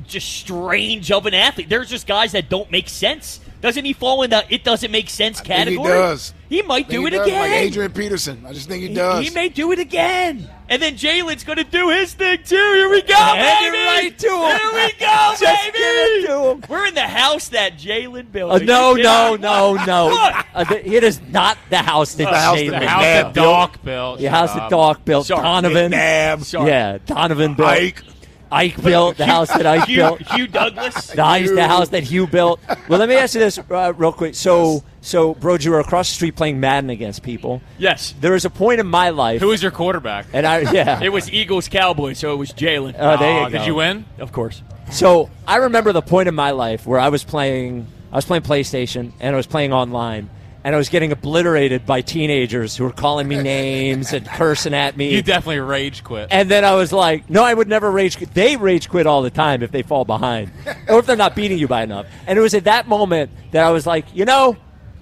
just strange of an athlete. There's just guys that don't make sense. Doesn't he fall in the it doesn't make sense I category? think he does. He might I think do he it does, again. Like Adrian Peterson. I just think he, He, does. he may do it again. And then Jalen's going to do his thing, too. Here we go, Hand baby. it right to him. Here we go, Just baby. give it to him. We're in the house that Jalen built. Uh, Are you no, kidding no, me? no, no. What? Uh, the, it is not the house that The house Jalen that built. house that Doc built. The house Shut that up. Doc built. Sorry. Donovan. McNabb. Sorry. Yeah, Donovan built. Ike. Ike built the house that Ike Hugh, built. Hugh Douglas. The house, the house that Hugh built. Well, let me ask you this uh, real quick. So, so, bro, you were across the street playing Madden against people. Yes. There was a point in my life, Who was your quarterback? and I, yeah. It was Eagles Cowboys, so it was Jalen. Oh, there you Oh, go. did you win? Of course. So I remember the point in my life where I was playing, I was playing PlayStation and I was playing online, and I was getting obliterated by teenagers who were calling me names and cursing at me. You definitely rage quit. And then I was like, no, I would never rage quit. They rage quit all the time if they fall behind or if they're not beating you by enough. And it was at that moment that I was like, you know,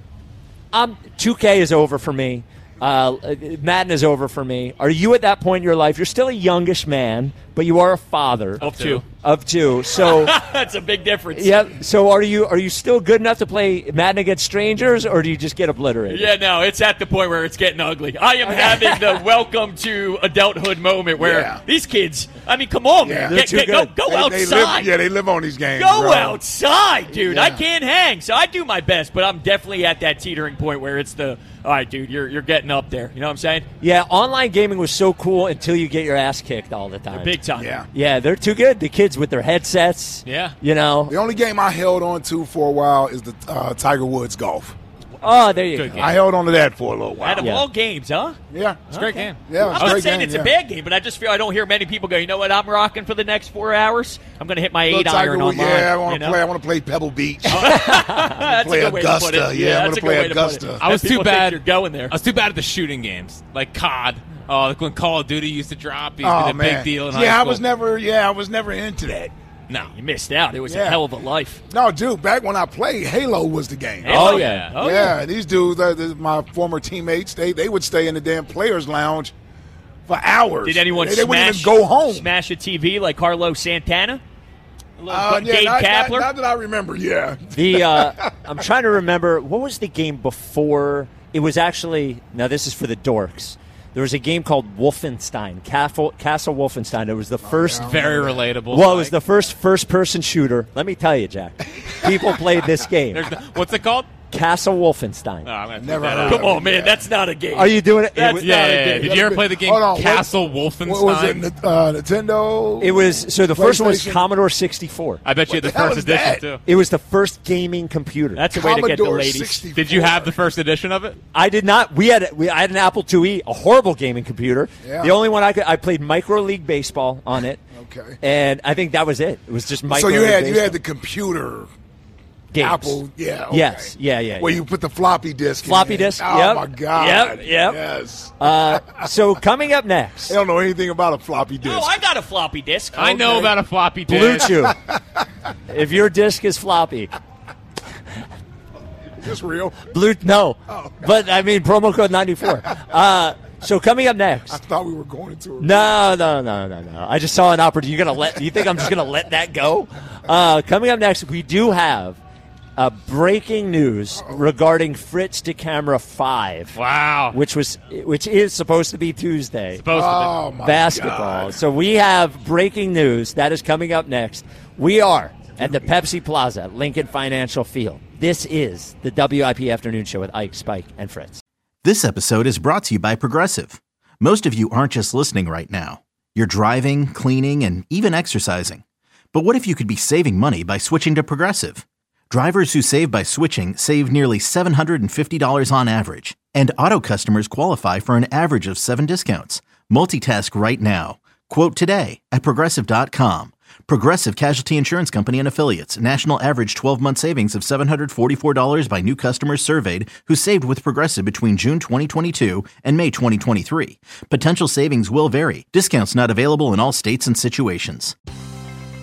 um, two K is over for me. Uh, Madden is over for me. Are you at that point in your life? You're still a youngish man, but you are a father Of two. Of two. So That's a big difference. yeah. So are you are you still good enough to play Madden against strangers, or do you just get obliterated? Yeah, no, it's at the point where it's getting ugly. I am having the welcome to adulthood moment where Yeah. these kids, I mean, come on, Yeah. man. They're Get- too get- go good. go They- they outside. live, yeah, they live on these games. Go bro. outside, dude. Yeah. I can't hang. So I do my best, but I'm definitely at that teetering point where it's the, all right, dude, you're you're getting up there. You know what I'm saying? Yeah, online gaming was so cool until you get your ass kicked all the time. Big time. Yeah. Yeah, they're too good. The kids with their headsets. Yeah. You know. The only game I held on to for a while is the uh, Tiger Woods golf. Oh, there you Good go. game. I held on to that for a little while. Out of Yeah. all games, huh? Yeah, It's a great game. yeah, I'm it's a not great saying game, it's yeah. a bad game, but I just feel I don't hear many people go, you know what, I'm rocking for the next four hours. I'm going to hit my Little eight Tiger iron Woods, online. yeah, I want you to know? play. I want to play Pebble Beach. That's play a good way to put Augusta. it. Yeah, I'm that's gonna a good play way to put Augusta. it. I was People too think bad. You're going there. I was too bad at the shooting games, like C O D. Oh, like when Call of Duty used to drop, it used to Oh be a man, big deal in high yeah, I school. was never. Yeah, I was never into that. No. You missed out. It was a Yeah. hell of a life. No, dude, back when I played, Halo was the game. Halo, Oh, yeah. Oh, yeah, these dudes, uh, the, my former teammates, they they would stay in the damn players' lounge for hours. Did anyone They, they wouldn't smash, even go home. smash a T V like Carlos Santana? A little Uh, yeah, Gabe not, not, Kapler? not that I remember. Yeah, The uh, I'm trying to remember what was the game before. It was actually now this is for the dorks. There was a game called Wolfenstein, Castle, Castle Wolfenstein. It was the first. Very relatable. Well, it was the first first-person shooter. Let me tell you, Jack. People played this game. There's the, what's it called? Castle Wolfenstein. Oh, I'm gonna Never check that heard out. of Come on, man. That's not a game. Are you doing it? That's it was, Yeah, not a yeah, yeah. game. Did you ever play the game Hold on, what- Castle Wolfenstein? what was it? N- Uh, Nintendo. it was so the first one was PlayStation? Commodore sixty-four. I bet you had What the the hell first is edition that? too. It was the first gaming computer. That's a way to get the Commodore ladies. sixty-four. Did you have the first edition of it? I did not. We had we, I had an Apple two E, a horrible gaming computer. Yeah. The only one I could. I played Micro League Baseball on it. Okay. And I think that was it. It was just Micro So you League had you Baseball. had the computer Games. Apple, yeah. Okay. Yes, yeah, yeah. Where yeah. you put the floppy disk. Floppy in. disk, Oh yep. my god. Yep, yep. Yes. Uh, so coming up next, They don't know anything about a floppy disk. Oh, I got a floppy disk. I know about a floppy Blue disk. Chew. If your disc is floppy, Is this real? blue no. Oh. But I mean promo code ninety-four. Uh, so coming up next. I thought we were going into it. No, no, no, no, no. I just saw an opportunity. You gonna let? You think I'm just gonna let that go? Uh, coming up next, we do have uh, breaking news regarding Fritz to Camera Five. Wow. Which was which is supposed to be Tuesday. Supposed to Oh my Basketball. God. So we have breaking news that is coming up next. We are at the Pepsi Plaza at Lincoln Financial Field. This is the W I P Afternoon Show with Ike, Spike, and Fritz. This episode is brought to you by Progressive. Most of you aren't just listening right now. You're driving, cleaning, and even exercising. But what if you could be saving money by switching to Progressive? Drivers who save by switching save nearly seven hundred fifty dollars on average. And auto customers qualify for an average of seven discounts. Multitask right now. Quote today at Progressive dot com. Progressive Casualty Insurance Company and Affiliates. National average twelve-month savings of seven hundred forty-four dollars by new customers surveyed who saved with Progressive between June twenty twenty-two and May twenty twenty-three. Potential savings will vary. Discounts not available in all states and situations.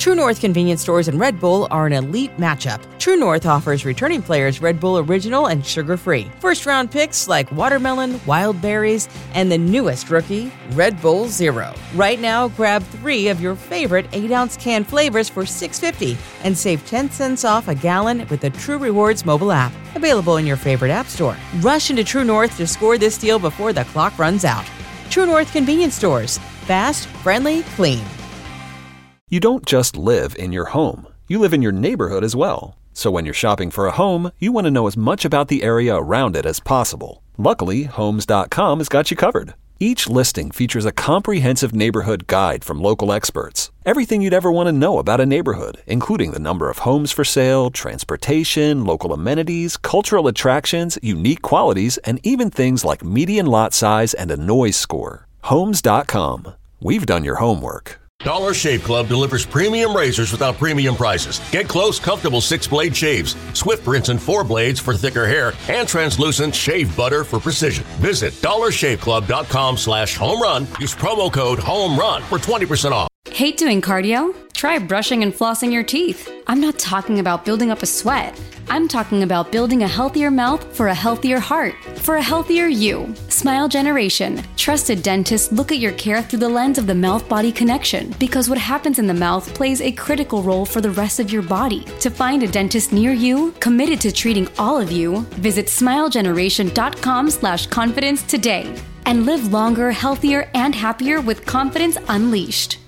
True North convenience stores and Red Bull are an elite matchup. True North offers returning players Red Bull Original and sugar-free. First-round picks like watermelon, wild berries, and the newest rookie, Red Bull Zero. Right now, grab three of your favorite eight-ounce can flavors for six dollars and fifty cents and save ten cents off a gallon with the True Rewards mobile app. Available in your favorite app store. Rush into True North to score this deal before the clock runs out. True North convenience stores. Fast, friendly, clean. You don't just live in your home. You live in your neighborhood as well. So when you're shopping for a home, you want to know as much about the area around it as possible. Luckily, Homes dot com has got you covered. Each listing features a comprehensive neighborhood guide from local experts. Everything you'd ever want to know about a neighborhood, including the number of homes for sale, transportation, local amenities, cultural attractions, unique qualities, and even things like median lot size and a noise score. Homes dot com. We've done your homework. Dollar Shave Club delivers premium razors without premium prices. Get close, comfortable six-blade shaves, Swift rinse and four blades for thicker hair, and translucent shave butter for precision. Visit dollar shave club dot com slash home run. Use promo code HOMERUN for twenty percent off. Hate doing cardio? Try brushing and flossing your teeth. I'm not talking about building up a sweat. I'm talking about building a healthier mouth for a healthier heart, for a healthier you. Smile Generation. Trusted dentists look at your care through the lens of the mouth-body connection, because what happens in the mouth plays a critical role for the rest of your body. To find a dentist near you, committed to treating all of you, visit smile generation dot com slash confidence today and live longer, healthier, and happier with confidence unleashed.